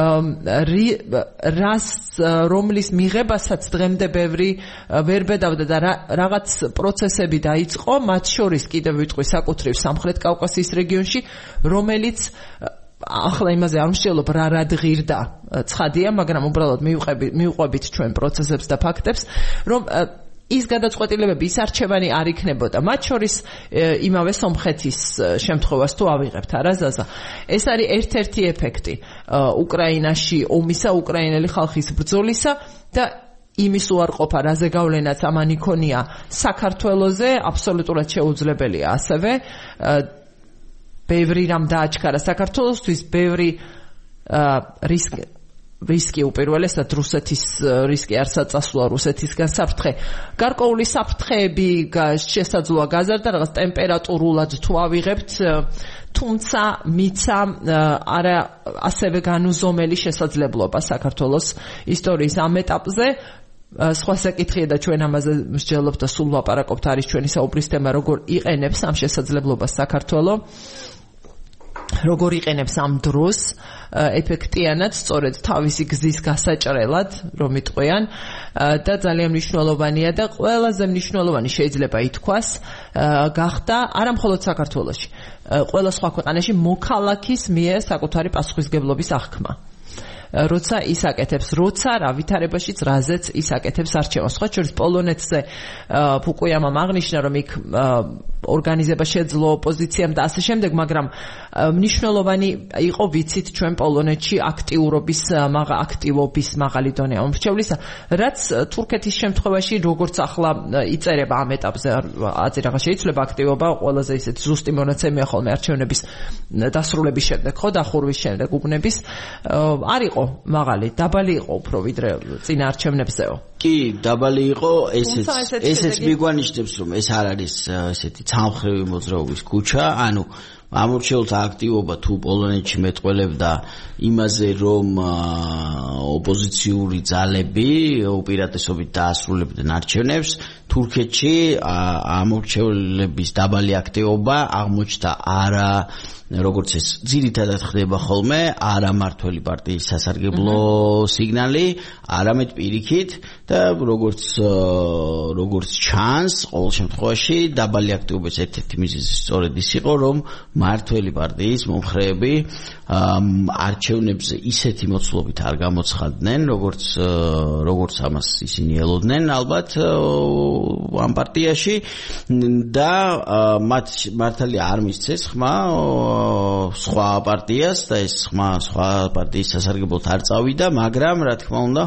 რომლის მიღებასაც დღემდე ბევრი ვერ ბედავდა და რაღაც პროცესები დაიწყო, მათ შორის კიდევ ვიტყვი საკუთრივ სამხრეთ კავკასიის რეგიონში, რომელიც ახლა იმაზე არ მსჯელობ რა რადღირდა ცხადია, მაგრამ უბრალოდ მივყვებით ჩვენ პროცესებს და ფაქტებს, რომ ის გადაწყვეტილებები, ის არჩევანი არ იქნებოდა. მათ შორის იმავე სომხეთის შემთხვევას თუ ავიღებთ, არა ზაზა. ეს არის ერთ-ერთი ეფექტი უკრაინაში ომისა, უკრაინელი ხალხის ბრძოლისა და იმის უარყოფა, რაზე გავლენაც ამან იქონია საქართველოზე, აბსოლუტურად შეუძლებელია ასევე. ბევრი რამ დააჩქარა საქართველოსთვის, ბევრი რისკი უპირველესად რუსეთის რისკი არ საწასულა რუსეთისგან საფრთხე. გარკვეული საფრთხეები შესაძლოა გაზარდა, რაღაც ტემპერატურულად თუ ავიღებთ, თუმცა მიცა არა ასევე განუზომელი შესაძლებლობა საქართველოს ისტორიის ამ ეტაპზე. სხვა საკითხია და ჩვენ ამაზე მსჯელობთ და სულ ვლაპარაკობთ, არის ჩვენი საუბრის თემა, როგორ იყენებს ამ შესაძლებლობას საქართველო. როგორ იყენებს ამ დროს ეფექტიანად სწორედ თავისი გზის გასაჭრელად რომ იტყვიან და ძალიან მნიშვნელოვანია და ყველაზე მნიშვნელოვანი შეიძლება ითქვას გახდა არა მხოლოდ საქართველოში ყველა სხვა ქვეყანაში მოქალაქის მიერ საკუთარი პასუხისგებლობის აღქმა როცა რა ვითარებაშიც რაზეც ის აკეთებს არჩევანს. სხვა შორის პოლონეთზე ფუკუიამამ აღნიშნა რომ იქ ორგანიზება შეძლო ოპოზიციამ და ასე შემდეგ, მაგრამ მნიშვნელოვანი იყო ვიცით ჩვენ პოლონეთში აქტივობის მაღალი დონე ამორჩევლისა, რაც თურქეთის შემთხვევაში როგორც ახლა იწერება ამ ეტაპზე აზრი რაღაც შეიძლება აქტივობა ყველაზე ისეთი ზუსტი მონაცემია ხოლმე არჩევნების დასრულების შემდეგ, ხო, დახურვის შემდეგ უბნების არ იყო მაღალი, დაბალი იყო უფრო ვიდრე წინა არჩევნებზეო. კი, დაბალი იყო, ესეც მიგვანიშნებს რომ ეს არ არის ესეთი ცალმხრივი მოძრაობის ქუჩა, ანუ ამორჩეულთა აქტივობა თუ პოლონეთში მეტყველებდა იმაზე რომ ოპოზიციური ძალები უპირატესობით დაასრულებდნენ არჩევნებს, თურქეთში ამორჩეულების დაბალი აქტივობა აღმოჩნდა არა როგორც ეს ძირითადად ხდება ხოლმე არა მართველი პარტიის სასარგებლო სიგნალი, არამედ პირიქით და როგორც ჩანს, ყოველ შემთხვევაში დაბალი აქტივობის ერთ-ერთი მიზეზი სწორედ ის იყო, რომ მართველი პარტიის მომხრეები არჩევნებზე ისეთი მოცულობით არ გამოცხადდნენ, როგორც ამას ისინი ელოდნენ ალბათ ამ პარტიაში და მათ მართალი არ მისცეს ხმა სხვა პარტიას და ეს სხვა პარტიის სასარგებლოდ არ წავიდა, მაგრამ რა თქმა უნდა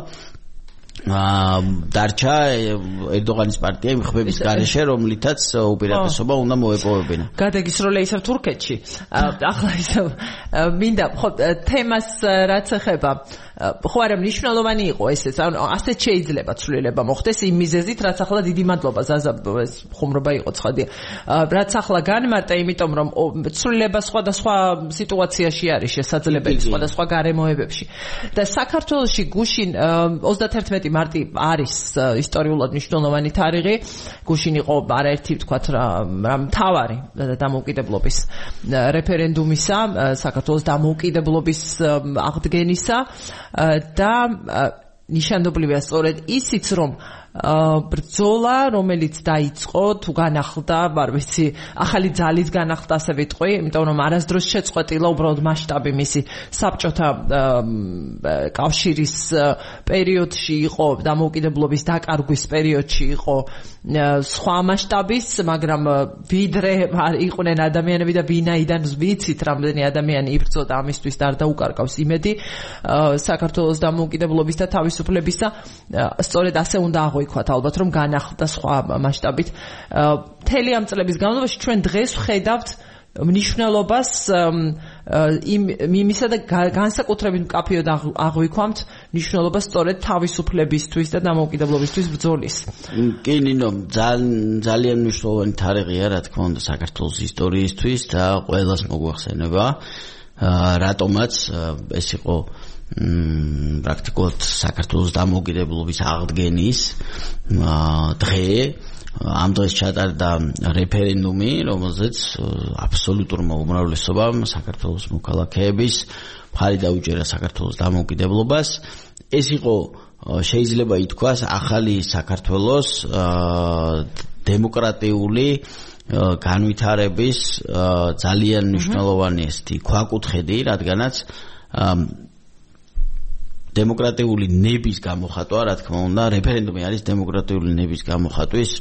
დარჩა ერდოღანის პარტია იმ ხმების გარეშე, რომლითაც უპირატესობა უნდა მოეპოვებინა. გადაგისროლე ისევ თურქეთში. ახლა ისევ მინდა თემას რაც ეხება ხო არა მნიშვნელოვანი იყო ესეც, ანუ ასეთ შეიძლება ცვლილება მოხდეს იმ მიზეზით, რაც ახლა დიდი მადლობა ზაზა ხუმრობა იყო ცხადია. რაც ახლა განმარტა, იმიტომ რომ ცვლილება სხვადასხვა სიტუაციაში არის შესაძლებელი სხვადასხვა გარემოებებში. და საქართველოში გუშინ 31 მარტი არის ისტორიულად მნიშვნელოვანი თარიღი. გუშინ იყო არაერთი ვთქვათ რა მთავარი დამოუკიდებლობის რეფერენდუმისა, საქართველოს დამოუკიდებლობის აღდგენისა და ნიშანდობლივია სწორედ ისიც რომ ბრძოლა რომელიც დაიწყო თუ განახლდა, არ ვიცი, ახალი ძალით განახლდა ასე ვიტყვი, იმიტომ რომ არასდროს შეწყვეტილა უბრალოდ მასშტაბი მისი საბჭოთა კავშირის პერიოდში იყო, დამოუკიდებლობის დაკარგვის პერიოდში იყო სხვა მასშტაბის, მაგრამ ვიდრე იყვნენ ადამიანები და ვინაიდან ვიცით რამდენი ადამიანი იბრძოდა ამისთვის და არ დაუკარგავს იმედი საქართველოს დამოუკიდებლობის და თავისუფლებისა, სწორედ ასე უნდა იქვათ ალბათ რომ განახლდა სხვა მასშტაბით. მთელი ამ წლების განმავლობაში ჩვენ დღეს ვხედავთ მნიშვნელობას იმისა და განსაკუთრებით მკაფიოდ აღვიქვამთ მნიშვნელობას სწორედ თავისუფლებისთვის და დამოუკიდებლობისთვის ბრძოლის. კი, ნინო, ძალიან მნიშვნელოვანი თარიღია, რა თქმა უნდა, საქართველოს ისტორიისთვის და ყველას მოგვახსენება, რატომაც ეს იყო პრაქტიკულად საქართველოს დამოუკიდებლობის აღდგენის დღე. ამ დღეს ჩატარდა რეფერენდუმი, რომელზეც აბსოლუტურმა უმრავლესობამ საქართველოს მოქალაქეების მხარი დაუჭერა საქართველოს დამოუკიდებლობას. ეს იყო შეიძლება ითქვას ახალი საქართველოს დემოკრატიული განვითარების ძალიან მნიშვნელოვანი ესეთი ქვაკუთხედი, რადგანაც დემოკრატიული ნების გამოხატვა, რა თქმა უნდა, რეფერენდუმი არის დემოკრატიული ნების გამოხატვის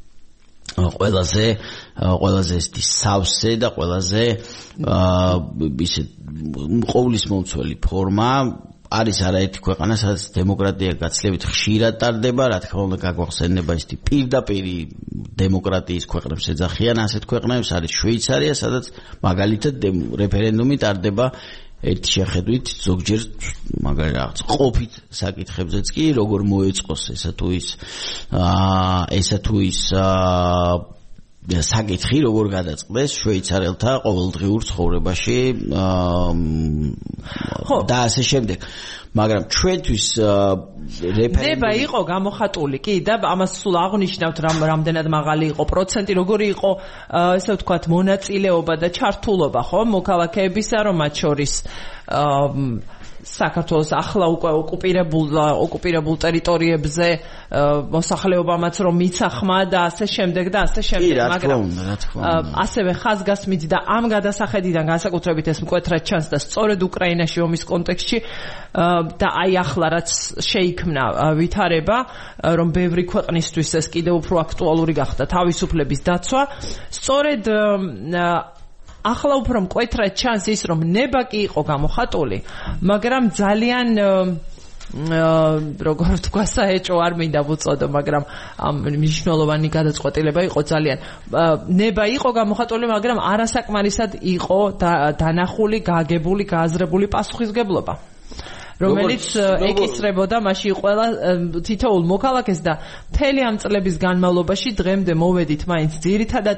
ყველაზე ესეთი სავსე და ყველაზე ისე ყოვლისმომცველი ფორმა. არის არაერთი ქვეყანა, სადაც დემოკრატია გაცილებით ხშირად ტარდება, რა თქმა უნდა, გაგვახსენდება ესეთი პირდაპირი დემოკრატიის ქვეყნებს ეძახიან ასეთ ქვეყნებს, არის შვეიცარია, სადაც მაგალითად რეფერენდუმი ტარდება ერთი შეხედვით ზოგჯერ მაგარი რაღაც ყოფით საკითხებზეც კი, როგორ მოეწყოს ესა თუ ის საკითხი როგორ გადაწყდეს შვეიცარელთა ყოველდღიურ ცხოვრებაში და ასე შემდეგ. მაგრამ ჩვენთვის ნება იყო გამოხატული კი და ამას სულ აღნიშნავთ რამდენად მაღალი იყო პროცენტი, როგორი იყო ესე ვთქვათ მონაწილეობა და ჩართულობა ხო მოქალაქეებისა, რომ მათ შორის საქართველოს ახლა უკვე ოკუპირებულ ტერიტორიებზე მოსახლეობამაც რომ მიცახმა და ასე შემდეგ, მაგრამ ასევე ხაზგასმით და ამ გადასახედიდან განსაკუთრებით ეს მკვეთრად ჩანს და სწორედ უკრაინაში ომის კონტექსტში და აი ახლა რაც შეიქმნა ვითარება, რომ ბევრი ქვეყნისთვის ეს კიდევ უფრო აქტუალური გახდა თავისუფლების დაცვა, სწორედ ახლა უფრო მკვეთრად ჩანს ის, რომ ნება კი იყო გამოხატული, მაგრამ ძალიან როგორ თქვა საეჭო არ მინდა ვუწოდო, მაგრამ მნიშვნელოვანი გადაწყვეტილება იყო ძალიან. ნება იყო გამოხატული, მაგრამ არასაკმარისად იყო დანახული, გააგებული, გააზრებული პასუხისგებლობა, რომელიც ეკისრებოდა მაშინ ყველა თითოეულ მოქალაქეს და მთელი ამ წლების განმავლობაში დღემდე მოვედით მაინც ძირითადად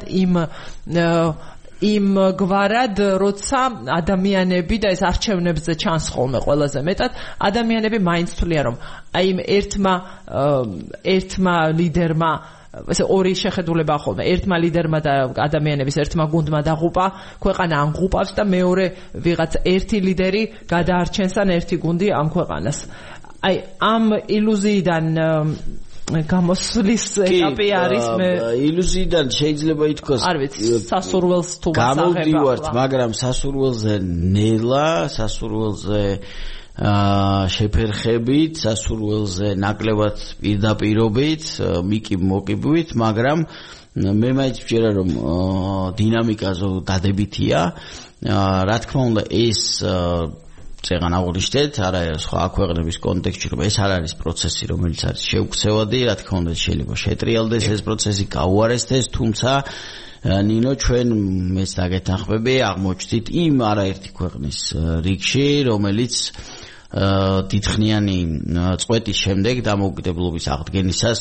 იმ გვარად, როცა ადამიანები და ეს არჩევნებზე ჩანს ხოლმე ყველაზე მეტად, ადამიანები მაინც თვლიან, რომ აი იმ ერთმა ლიდერმა ესე ორი შეხედულება ხოლმე, ერთმა ლიდერმა და ადამიანების ერთმა გუნდმა დაღუპა, ქვეყანა ამღუპავს და მეორე ვიღაც ერთი ლიდერი გადაარჩენს ან ერთი გუნდი ამ ქვეყანას. აი ამ ილუზიიდან გამოსვლის ეტაპი არის ილუზიიდან შეიძლება ითქვას არ ვიცი სასურველს თუ გამოვდივართ, მაგრამ სასურველზე ნელა, სასურველზე შეფერხებით, სასურველზე ნაკლებად პირდაპირობით, მიკი მოკიბვით, მაგრამ მე მაინც ვჭერა რომ დინამიკა დადებითია. რა თქმა უნდა ეს წეგან აღნიშნეთ, არა სხვა ქვეყნების კონტექსტში, რომ ეს არ არის პროცესი, რომელიც არის შეუქცევადი, რა თქმა უნდა შეიძლება შეტრიალდეს ეს პროცესი, გაუარესდეს, თუმცა ნინო ჩვენ მეც დაგეთანხმები, აღმოჩნდით იმ არაერთი ქვეყნის რიგში, რომელიც დიდხნიანი წვეტის შემდეგ დამოუკიდებლობის აღდგენისას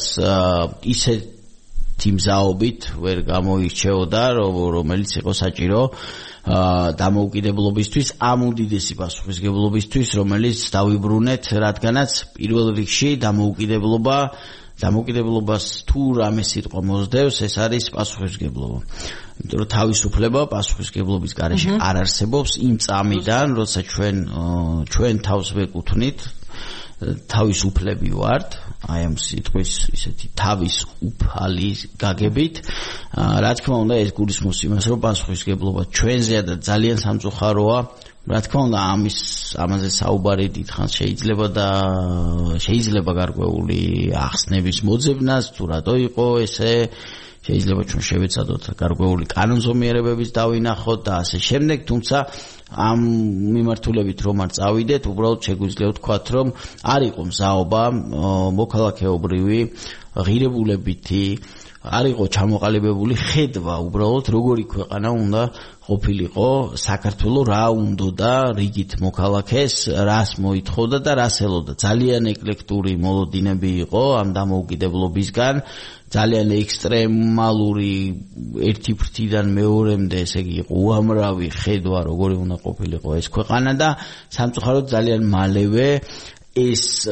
ისეთი მზაობით ვერ გამოირჩეოდა, რომელიც იყო საჭირო დამოუკიდებლობისთვის, ამ უდიდესი პასუხისგებლობისთვის, რომელიც დავიბრუნეთ, რადგანაც პირველ რიგში დამოუკიდებლობას თუ რამე სიტყვა მოსდევს, ეს არის პასუხისგებლობა. იმიტომ რომ თავისუფლება პასუხისგებლობის გარეშე არ არსებობს იმ წამიდან, როცა ჩვენ თავს ვეკუთვნით, თავისუფლები ვართ, აი ამ სიტყვის ისეთი თავისუფალი გაგებით. რა თქმა უნდა ეს გულისხმობს იმას, რომ პასუხისგებლობა ჩვენზეა და ძალიან სამწუხაროა. რა თქმა უნდა ამაზე საუბარი დიდხანს შეიძლება გარკვეული ახსნების მოძებნას, თუ რატო იყო ესე, შეიძლება ჩვენ შევეცადოთ გარკვეული კანონზომიერებების დავინახოთ და ასე შემდეგ, თუმცა ამ მიმართულებით რომ არ წავიდეთ, უბრალოდ შეგვიძლია ვთქვათ, რომ არ იყო მზაობა მოქალაქეობრივი ღირებულებითი, არ იყო ჩამოყალიბებული ხედვა უბრალოდ როგორი ქვეყანა უნდა ყოფილიყო საქართველოს, რა უნდოდა რიგით მოქალაქეს, რას მოითხოვდა და რას ელოდა. ძალიან ეკლექტური მოლოდინები იყო ამ დამოუკიდებლობისგან, ძალიან ექსტრემალური ერთი ფრთიდან მეორემდე, ესე იგი იყო უამრავი ხედვა როგორი უნდა ყოფილიყო ეს ქვეყანა და სამწუხაროდ ძალიან მალევე ეს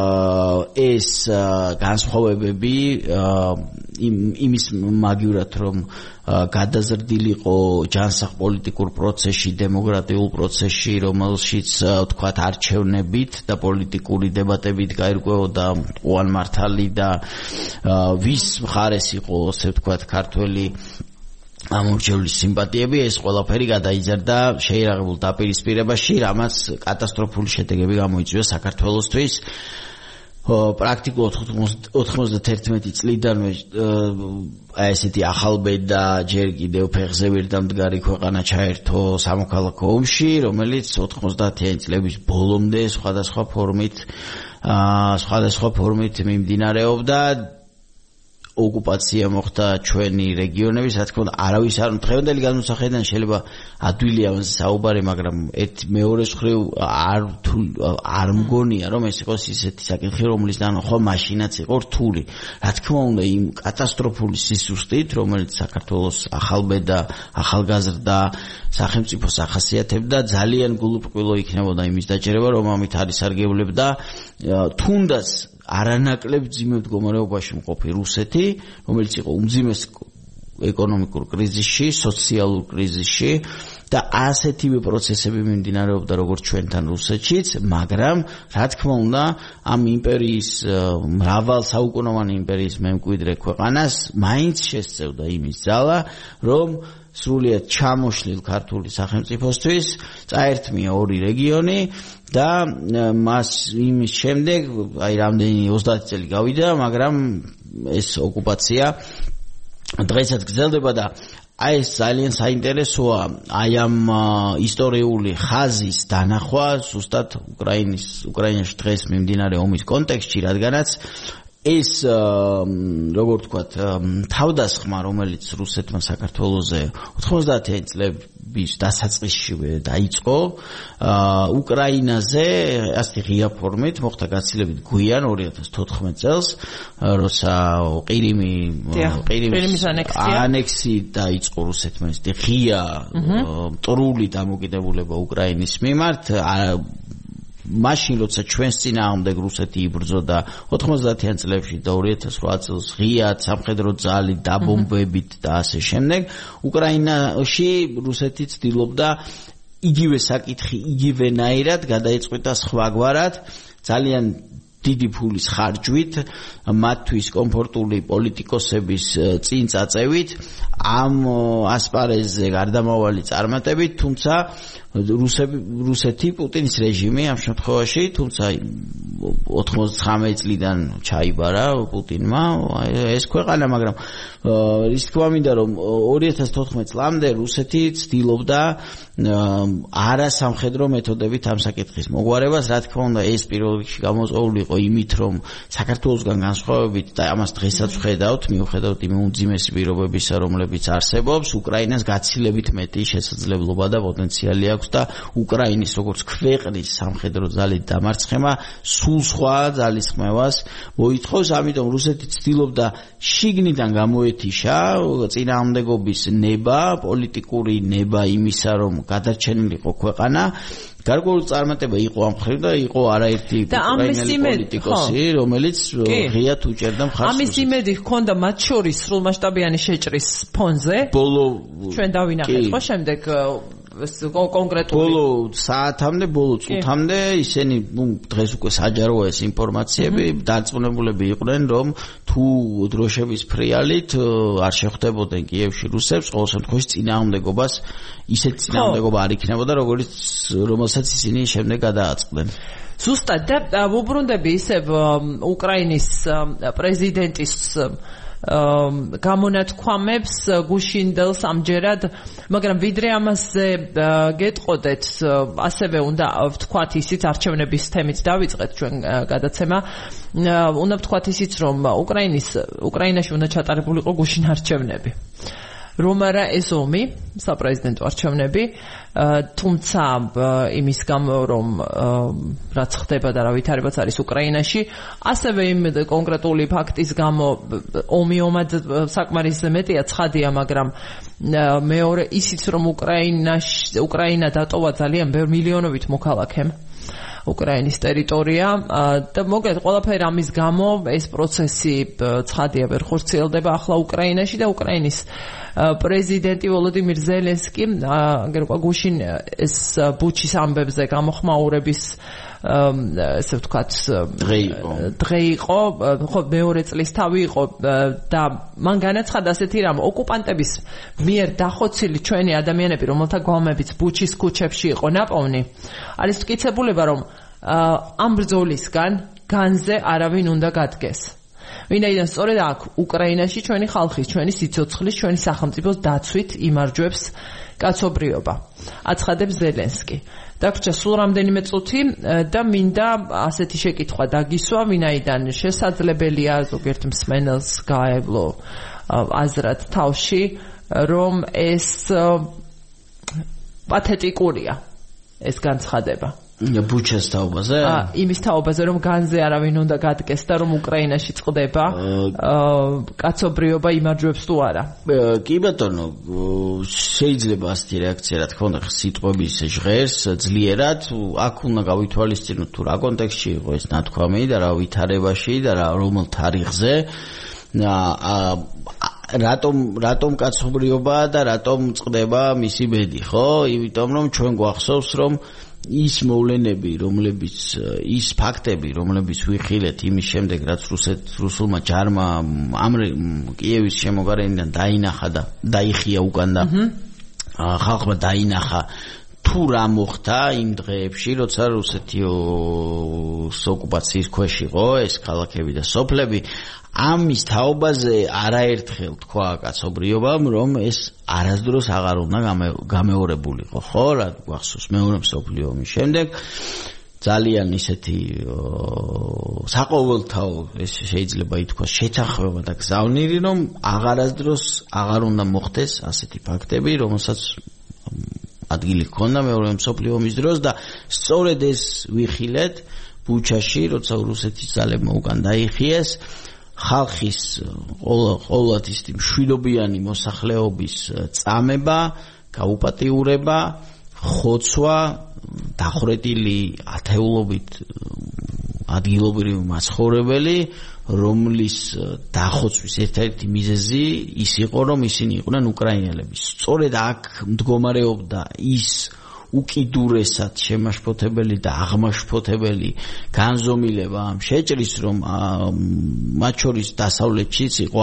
განსხვავებები იმის მაგივრად რომ გადაზრდილიყო ჯანსაღ პოლიტიკურ პროცესში, დემოკრატიულ პროცესში, რომელშიც ვთქვათ არჩევნებით და პოლიტიკური დებატებით გაირკვეოდა უარმართალი და ვის მხარეს იყო, ასე ვთქვათ, ქართველი ამორჩევლის სიმპათიები, ეს ყველაფერი გადაიზარდა შეირაღებულ დაპირისპირებაში, რამაც კატასტროფული შედეგები გამოიწვია საქართველოსთვის. პრაქტიკულად 91 წლიდანვე ესეთი ახალბედა ჯერ კიდევ ფეხზე ვერ დამდგარი ქვეყანა ჩაერთო სამოქალაქო ომში, რომელიც 90-იანი წლების ბოლომდე სხვადასხვა ფორმით მიმდინარეობდა. ოკუპაცია მოხდა ჩვენი რეგიონების, რა თქმა უნდა, არავის არ დღევანდელი განმსახედიდან შეიძლება ადვილია ამაზე საუბარი, მაგრამ მეორეს მხრივ არ მგონია, რომ ეს იყოს ისეთი საკითხი, რომლის დანახვა მაშინაც იყო რთული. რა თქმა უნდა, იმ კატასტროფული სისუსტით, რომელიც საქართველოს ახალბედა, ახალგაზრდა სახელმწიფოს ახასიათებდა, ძალიან გულუბრყვილო იქნებოდა იმის დაჭერება, რომ ამით არის სარგებლებდა თუნდაც არანაკლებ ძიმე მდგომარეობაში მყოფი რუსეთი, რომელიც იყო უმძიმეს ეკონომიკურ კრიზისში, სოციალურ კრიზისში და ასეთივე პროცესები მიმდინარეობდა როგორც ჩვენთან რუსეთშიც, მაგრამ რა თქმა უნდა, ამ იმპერიის მრავალ საუკუნოვანი იმპერიის მემკვიდრე ქვეყანას მაინც შესწევდა იმის ძალა, რომ სრულიად ჩამოშლილ ქართული სახელმწიფოსთვის წაერთმია ორი რეგიონი და მას იმის შემდეგ, აი რამდენი 30 წელი გავიდა, მაგრამ ეს ოკუპაცია დღესაც გრძელდება და აი ეს ძალიან საინტერესოა აი ამ ისტორიული ხაზის დანახვა ზუსტად უკრაინაში დღეს მიმდინარე ომის კონტექსტში, რადგანაც ეს როგორ ვთქვათ თავდასხმა, რომელიც რუსეთმა საქართველოზე 90-იანი წლების დასაწყისშივე დაიწყო, უკრაინაზე ასეთი ღია ფორმით მოხდა გაცილებით გვიან 2014 წელს, როცა ყირიმის ანექსი დაიწყო რუსეთმა, ეს ღია მტრული დამოკიდებულება უკრაინის მიმართ. მაშინ როცა ჩვენს წინააღმდეგ რუსეთი იბრძოდა 90-იან წლებში და 2008 წელს ღიად სამხედრო ძალით, დაბომბებით და ასე შემდეგ, უკრაინაში რუსეთი ცდილობდა იგივე საკითხი იგივენაირად გადაეწყვიტა სხვაგვარად, ძალიან დიდი ფულის ხარჯვით, მათთვის კომფორტული პოლიტიკოსების წინ წაწევით, ამ ასპარეზზე გარდამავალი წარმატებით, თუმცა რუსეთი პუტინის რეჟიმი ამ შემთხვევაში, თუმცა 99 წლიდან ჩაიბარა პუტინმა ეს ქვეყანა, მაგრამ ის თქვა მინდა, რომ 2014 წლამდე რუსეთი ცდილობდა არასამხედრო მეთოდებით ამ საკითხის მოგვარებას, რა თქმა უნდა, ეს პირველ რიგში გამოწვეული იყო იმით, რომ საქართველოსგან განსხვავებით და ამას დღესაც ვხედავთ, მიუხედავად იმ უმძიმესი პირობებისა, რომლებიც არსებობს, უკრაინას გაცილებით მეტი შესაძლებლობა და პოტენციალი აქვს და უკრაინის როგორც ქვეყნის სამხედრო ძალით დამარცხება სულ სხვა ძალისხმევას მოითხოვს, ამიტომ რუსეთი ცდილობდა შიგნიდან გამოეთიშა წინააღმდეგობის ნება, პოლიტიკური ნება იმისა, რომ გადარჩენილიყო ქვეყანა. გარკვეული წარმატება იყო ამ მხრივ და იყო არაერთი უკრაინელი პოლიტიკოსი, რომელიც ღიად უჭერდა მხარს. ამის იმედი ჰქონდა მათ შორის სრულმასშტაბიანი შეჭრის ფონზე. ჩვენ დავინახეთ ხო შემდეგ კონკრეტული ბოლო საათამდე, ბოლო წუთამდე ისინი დღეს უკვე საჯაროა ეს ინფორმაციები, დარწმუნებულები იყვნენ, რომ თუ დროშების ფრიალით არ შეხვდებოდნენ კიევში რუსებს, ყოველ შემთხვევაში წინააღმდეგობას ისეთ წინააღმდეგობა არ იქნებოდა, რომელსაც ისინი შემდეგ გადააწყდნენ. ზუსტად და ვუბრუნდები ისევ უკრაინის პრეზიდენტის გამონათქვამებს გუშინდელს ამჯერად, მაგრამ ვიდრე ამაზე გეტყოდეთ, ასევე უნდა ვთქვათ ისიც, არჩევნების თემით დავიწყეთ ჩვენ გადაცემა, უნდა ვთქვათ ისიც, რომ უკრაინაში უნდა ჩატარებულიყო გუშინ არჩევნები. რომ არა ეს ომი, საპრეზიდენტო არჩევნები, თუმცა იმის გამო, რომ რაც ხდება და რა ვითარებაც არის უკრაინაში, ასევე იმ კონკრეტული ფაქტის გამო ომი ომად საკმარისზე მეტია, ცხადია, მაგრამ მეორე ისიც, რომ უკრაინა დატოვა ძალიან ბევრ მილიონობით მოქალაქემ უკრაინის ტერიტორია და მოკლედ ყველაფერი ამის გამო ეს პროცესი ცხადია ვერ ხორციელდება ახლა უკრაინაში და უკრაინის პრეზიდენტი ვოლოდიმირ ზელენსკი გუშინ ეს ბუჩის ამბებზე გამოხმაურების ესე ვთქვათ დღე იყო, ხო მეორე წლის თავი იყო და მან განაცხადა ასეთი რამ, ოკუპანტების მიერ დახოცილი ჩვენი ადამიანები, რომელთა გვამებიც ბუჩის ქუჩებში იყო ნაპოვნი, არის მტკიცებულება, რომ ამ ბრძოლისგან განზე არავინ უნდა გადგეს. ვინაიდან სწორედ აქ უკრაინაში ჩვენი ხალხის, ჩვენი სიცოცხლის, ჩვენი სახელმწიფოს დაცვით იმარჯვებს კაცობრიობა. აცხადებს ზელენსკი. დაგვრჩა სულ რამდენიმე წუთი და მინდა ასეთი შეკითხვა დაგისვა, ვინაიდან შესაძლებელია ზოგიერთ მსმენელს გაევლო აზრად თავში, რომ ეს პათეტიკურია ეს განცხადება. ბუჩას თაობაზე? იმის თაობაზე, რომ განზე არავინ უნდა გადკეს და რომ უკრაინაში წყდება კაცობრიობა იმარჯვებს თუ არა. კი ბატონო, შეიძლება ასეთი რეაქცია, რა თქმა უნდა, სიტყვების ჟღერს ძლიერად, აქ უნდა გავითვალისწინოთ თუ რა კონტექსტში იყო ეს ნათქვამი და რა ვითარებაში და რომელ თარიღზე. რატომ კაცობრიობა და რატომ წყდება მისი ბედი, ხო? იმიტომ რომ ჩვენ გვახსოვს, რომ ის მოვლენები, რომლებიც ის ფაქტები, რომლებიც ვიხილეთ იმის შემდეგ, რაც რუსულმა ჯარმა კიევის შემოგარენიდან დაინახა და დაიხია უკან და ხალხმა დაინახა თუ რა მოხდა იმ დღეებში, როცა რუსეთის ოკუპაციის ქვეშ იყო ეს ქალაქები და სოფლები, ამის თაობაზე არაერთხელ თქვა კაცობრიობამ, რომ ეს არასდროს აღარ უნდა გამეორებულიყო, ხო? რა გვახსოვს მეორე მსოფლიო ომის შემდეგ ძალიან ისეთი საყოველთაო ეს შეიძლება ითქვას შეჩახვება და გზავნილი, რომ აღარასდროს აღარ უნდა მოხდეს ასეთი ფაქტები, რომელსაც ადგილი ჰქონდა მეორე მსოფლიო ომის დროს და სწორედ ეს ვიხილეთ ბუჩაში, როცა რუსეთის ძალებმა უკან დაიხიეს, ხალხის ყოველათვისი მშვიდობიანი მოსახლეობის წამება, გაუპატიურება, ხოცვა, დახვრეტილი ათეულობით ადგილობრივი მაცხოვრებელი, რომლის დახოცვის ერთ-ერთი მიზეზი ის იყო, რომ ისინი იყვნენ უკრაინელები. სწორედ აქ მდგომარეობდა ის უკიდურესად შემაშფოთებელი და აღმაშფოთებელი განზომილება ამ შეჭრის, რომ მათ შორის დასავლეთშიც იყო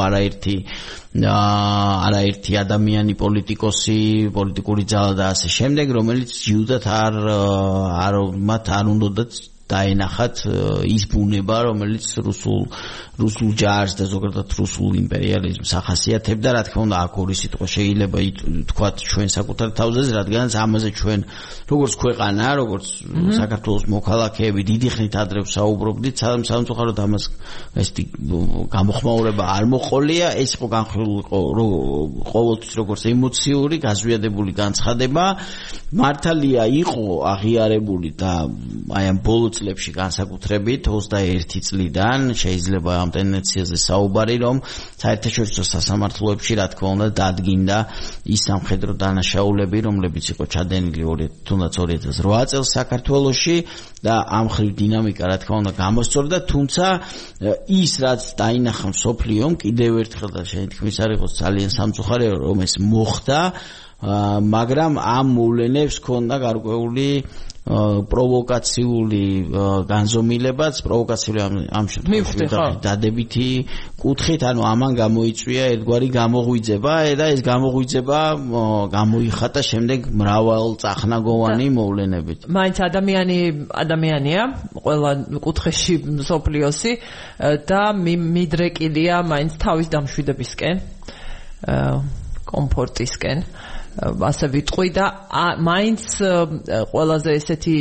არაერთი ადამიანი, პოლიტიკოსი, პოლიტიკური ძალა და ასე შემდეგ, რომელიც ჯიუდათ მათ არ უნდათ დაენახათ ის ბუნება, რომელიც რუსულ ჯარს და ზოგადად რუსულ იმპერიალიზმს ახასიათებდა. რა თქმა უნდა, აქ ორი სიტყვა შეიძლება თქვათ ჩვენ საკუთარ თავზე, რადგანაც ამაზე ჩვენ როგორც ქვეყანა, როგორც საქართველოს მოქალაქეები დიდი ხნით ადრე ვსაუბრობდით, სამწუხაროდ ამას ესეთი გამოხმაურება არ მოყოლია. ეს იყო განხილული ყოველთვის როგორც ემოციური, გაზვიადებული განცხადება. მართალია იყო აღიარებული და აი ამ ბოლო წლებში განსაკუთრებით 21 წლიდან შეიძლება ამ ტენდენციაზე საუბარი, რომ საერთაშორისო სასამართლოებში რა თქმა უნდა დადგინდა ის სამხედრო დანაშაულები, რომლებიც იყო ჩადენილი თუნდაც 2008 წელს საქართველოში და ამ ხრივ დინამიკა რა თქმა უნდა გამოსწორდა, თუმცა ის რაც დაინახა მსოფლიომ კიდევ ერთხელ და შენი თქმის არ იყოს ძალიან სამწუხაროა, რომ ეს მოხდა, მაგრამ ამ მოვლენებს ჰქონდა გარკვეული პროვოკაციული განზომილებაც, პროვოკაციული ამ შემთხვევაში დადებითი კუთხით, ანუ ამან გამოიწვია ერთგვარი გამოღვიძება და ეს გამოღვიძება გამოიხატა შემდეგ მრავალწახნაგოვანი მოვლენებით. მაინც ადამიანია, ყველა კუთხეში მსოფლიოსი და მიდრეკილია მაინც თავის დამშვიდებისკენ, კომფორტისკენ. ასე ვიტყვი და მაინც ყველაზე ესეთი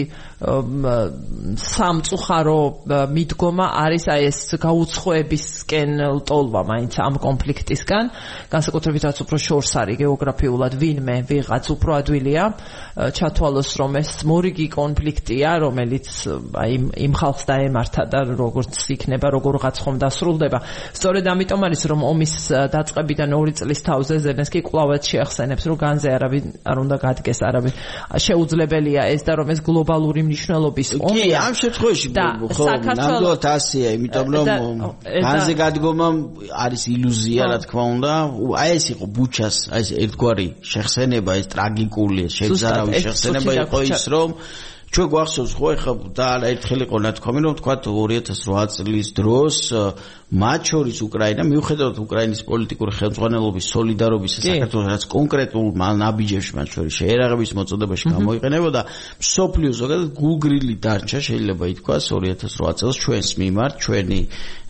სამწუხარო მიდგომა არის აი ეს გაუცხოებისკენ ლტოლვა მაინც ამ კონფლიქტისგან, განსაკუთრებით რაც უფრო შორს არის გეოგრაფიულად ვინმე ვიღაც უფრო ადვილია ჩათვალოს, რომ ეს მორიგი კონფლიქტია, რომელიც აი იმ ხალხს დაემართა და როგორც იქნება, როგორღაც ხომ დასრულდება. სწორედ ამიტომ არის, რომ ომის დაწყებიდან 2 წლის თავზე ზელენსკი კვლავაც შეახსენებს, რომ განზე არავინ არ უნდა გადკეს, არავინ შეუძლებელია ეს და რომ ეს გლობალური მნიშვნელობის ომია. კი, ამ შემთხვევაში ხო, ნამდვილად ასეა, იმიტომ რომ განზე გადგომა არის ილუზია, რა თქმა უნდა. აი ეს იყო ბუჩას, აი ეს ერთგვარი შეხსენება, ეს ტრაგიკული შეგზარავი შეხსენება იყო ის, რომ ჩვენ გვახსოვს ხო ეხლა და არაერთხელ იყო ნათქვამი, რომ თქვა 2008 წლის დროს მათ შორის უკრაინა, მიუხედავად უკრაინის პოლიტიკური ხელმძღვანელობის სოლიდარობის საქართველოს რაც კონკრეტულ ნაბიჯებში მათ შორის შეერაღების მოწოდებაში გამოიყენებოდა, მსოფლიო ზოგადად გულგრილი დარჩა, შეიძლება ითქვას 2008 წელს ჩვენს მიმართ, ჩვენი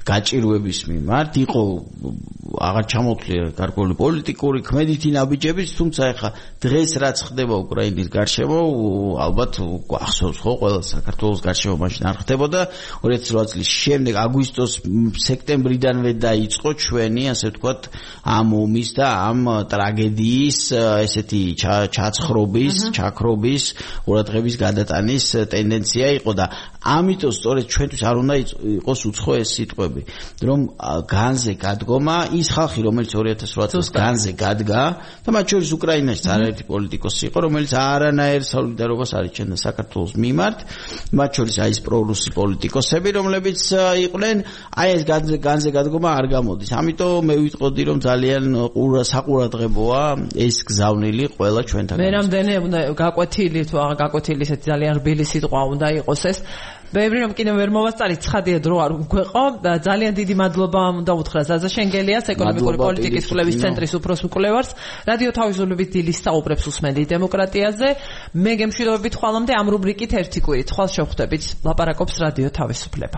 გაჭირვების მიმართ იყო აღარ ჩამოთვლია გარკვეული პოლიტიკური ქმედითი ნაბიჯების, თუმცა ეხლა დღეს რაც ხდება უკრაინის გარშემო, ალბათ ახსოვს ხო ყველა საქართველოს გარშემო მაშინ არ ხდებოდა 2008 წლის შემდეგ აგვისტოს სექტემბრიდანვე დაიწყო ჩვენი ასე ვთქვათ ამ ომის და ამ ტრაგედიის ესეთი ჩაცხრობის, ჩაქრობის, ყურადღების გადატანის ტენდენცია იყო და ამიტომ სწორედ ჩვენთვის არ უნდა იყოს უცხო ეს სიტყვები, რომ განზე გადგომა ის ხალხი, რომელიც 2008 წელს განზე გადგა და მათ შორის უკრაინაში არაერთი პოლიტიკოსი იყო, რომელიც არანაირ სოლიდარობას არ იჩენდა საქართველოს მიმართ, მათ შორის აი ეს პრორუსი პოლიტიკოსები, რომლებიც იყვნენ, აი ეს განზე გადგომა არ გამოდის. ამიტომ მე ვიტყოდი, რომ ძალიან საყურადღებოა ეს გზავნილი ყველა ჩვენთან. მე რამდენი უნდა გაკვეთილი თუ აღარ გაკვეთილი ესეთი ძალიან რბილი სიტყვა უნდა იყოს ეს. ბევრი რომ კიდევ ვერ მოვასწარი, ცხადია დრო არ გვეყო. ძალიან დიდი მადლობა უნდა უთხრა ზაზა შენგელიას, ეკონომიკური პოლიტიკის კვლევის ცენტრის უფროს მკვლევარს. რადიო თავისუფლების დილის საუბრებს უსმენთ დემოკრატიაზე. მე გემშვიდობებით ხვალამდე ამ რუბრიკით ერთი კვირით. ხვალ შევხვდებით. ლაპარაკობს რადიო თავისუფლება.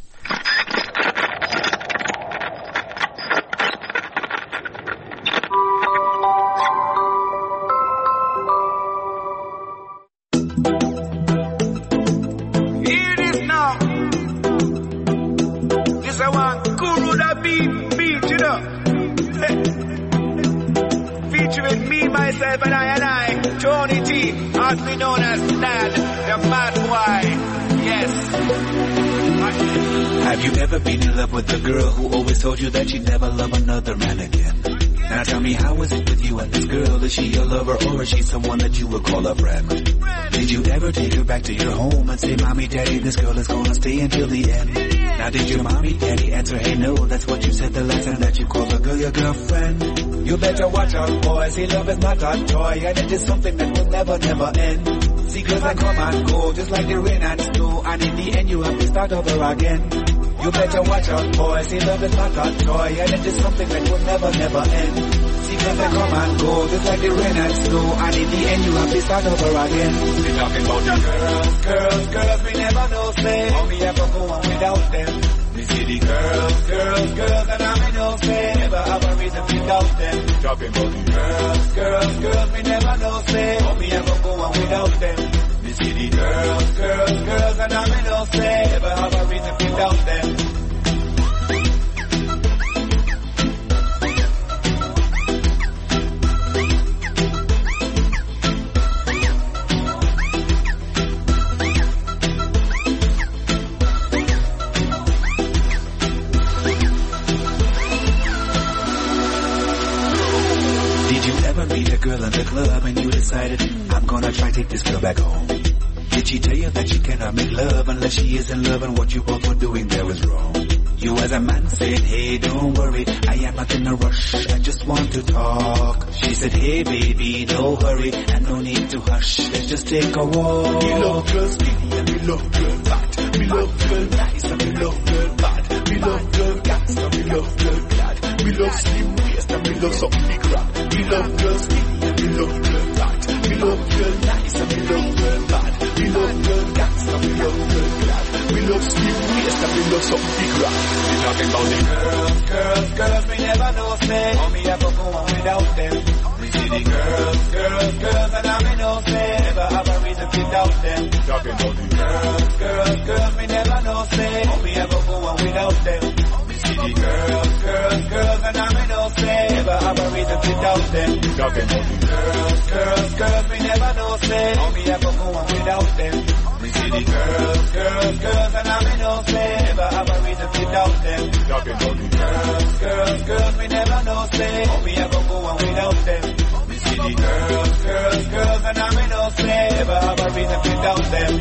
Myself and I, Tony T, also known as Dad, the mad boy. Yes. Have you ever been in love with a girl who always told you that she'd never love another man again? Now tell me, how is it with you and this girl? Is she your lover or is she someone that you would call a friend? Did you ever take her back to your home and say, Mommy, Daddy, this girl is gonna stay until the end? Now did your mommy, daddy answer, hey no, that's what you said the last time that you called a girl your girlfriend? You better watch out, boy, see love is not a toy, and it is something that will never, never end. See girls that come and go, just like the rain and snow, and in the end you have to start over again. You better watch out, boy, see love is not a toy, and it is something that will never, never end. See girls that come and go, just like the rain and snow, and in the end you have to start over again. We're talking about the girls, we never know, say, how we ever go on without them. We see the girls, and I know, say, never have a reason to doubt them. Talking about the girls, we never know, say, how we ever go on without them. We see the girls, and I know, say, never have a reason to doubt them. Girl in the club and you decided, I'm gonna try take this girl back home. Did she tell you that she cannot make love unless she is in love and what you both were doing there was wrong? You as a man said, hey, don't worry, I am not in a rush, I just want to talk. She said, hey baby, don't hurry, and no need to hush, let's just take a walk. We love girl skinny and we love girl fat, we love girl nice and we love girl bad, we love girl cats and we love girl glad, we love slim waist and we love something big rap. We love girl skinny and we love girl fat, we love girl nice and we love girl bad, we love girl cats and we love girl glad, we love slim waist and we love something big rap. We talking about the girls, we never know, say, how me ever go on without them. We see the girls, and I know, say, never have a reason to doubt them. Talking about the girls, we never know, say, how me ever go on without them. We see the girls, and I know, say, never have a reason to doubt them. Talking about the girls, we never know, say, how me ever go on without them. We see the girls, and I know, say, never have a reason to doubt them. Talking about the girls, we never know, say, how me ever go on without them. We see the girls, and I know, say, never have a reason to doubt them.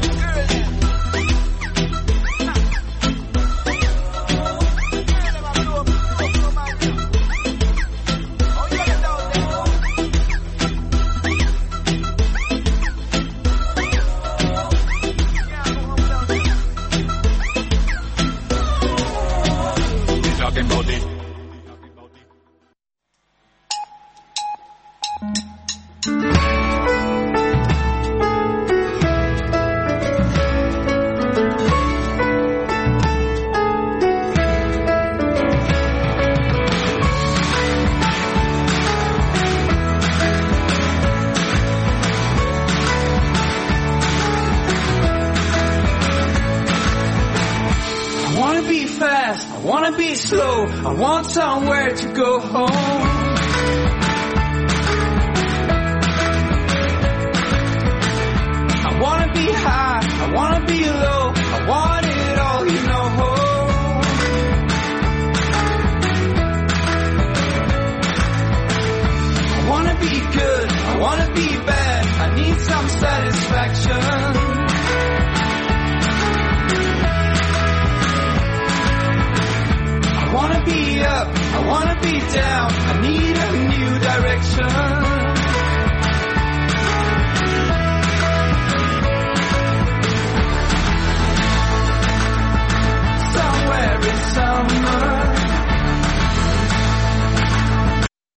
slow. I want somewhere to go home. I wanna be high, I wanna be low, I want it all, you know. I wanna be good, I wanna be bad, I need some satisfaction. I wanna be up, I wanna be down, I need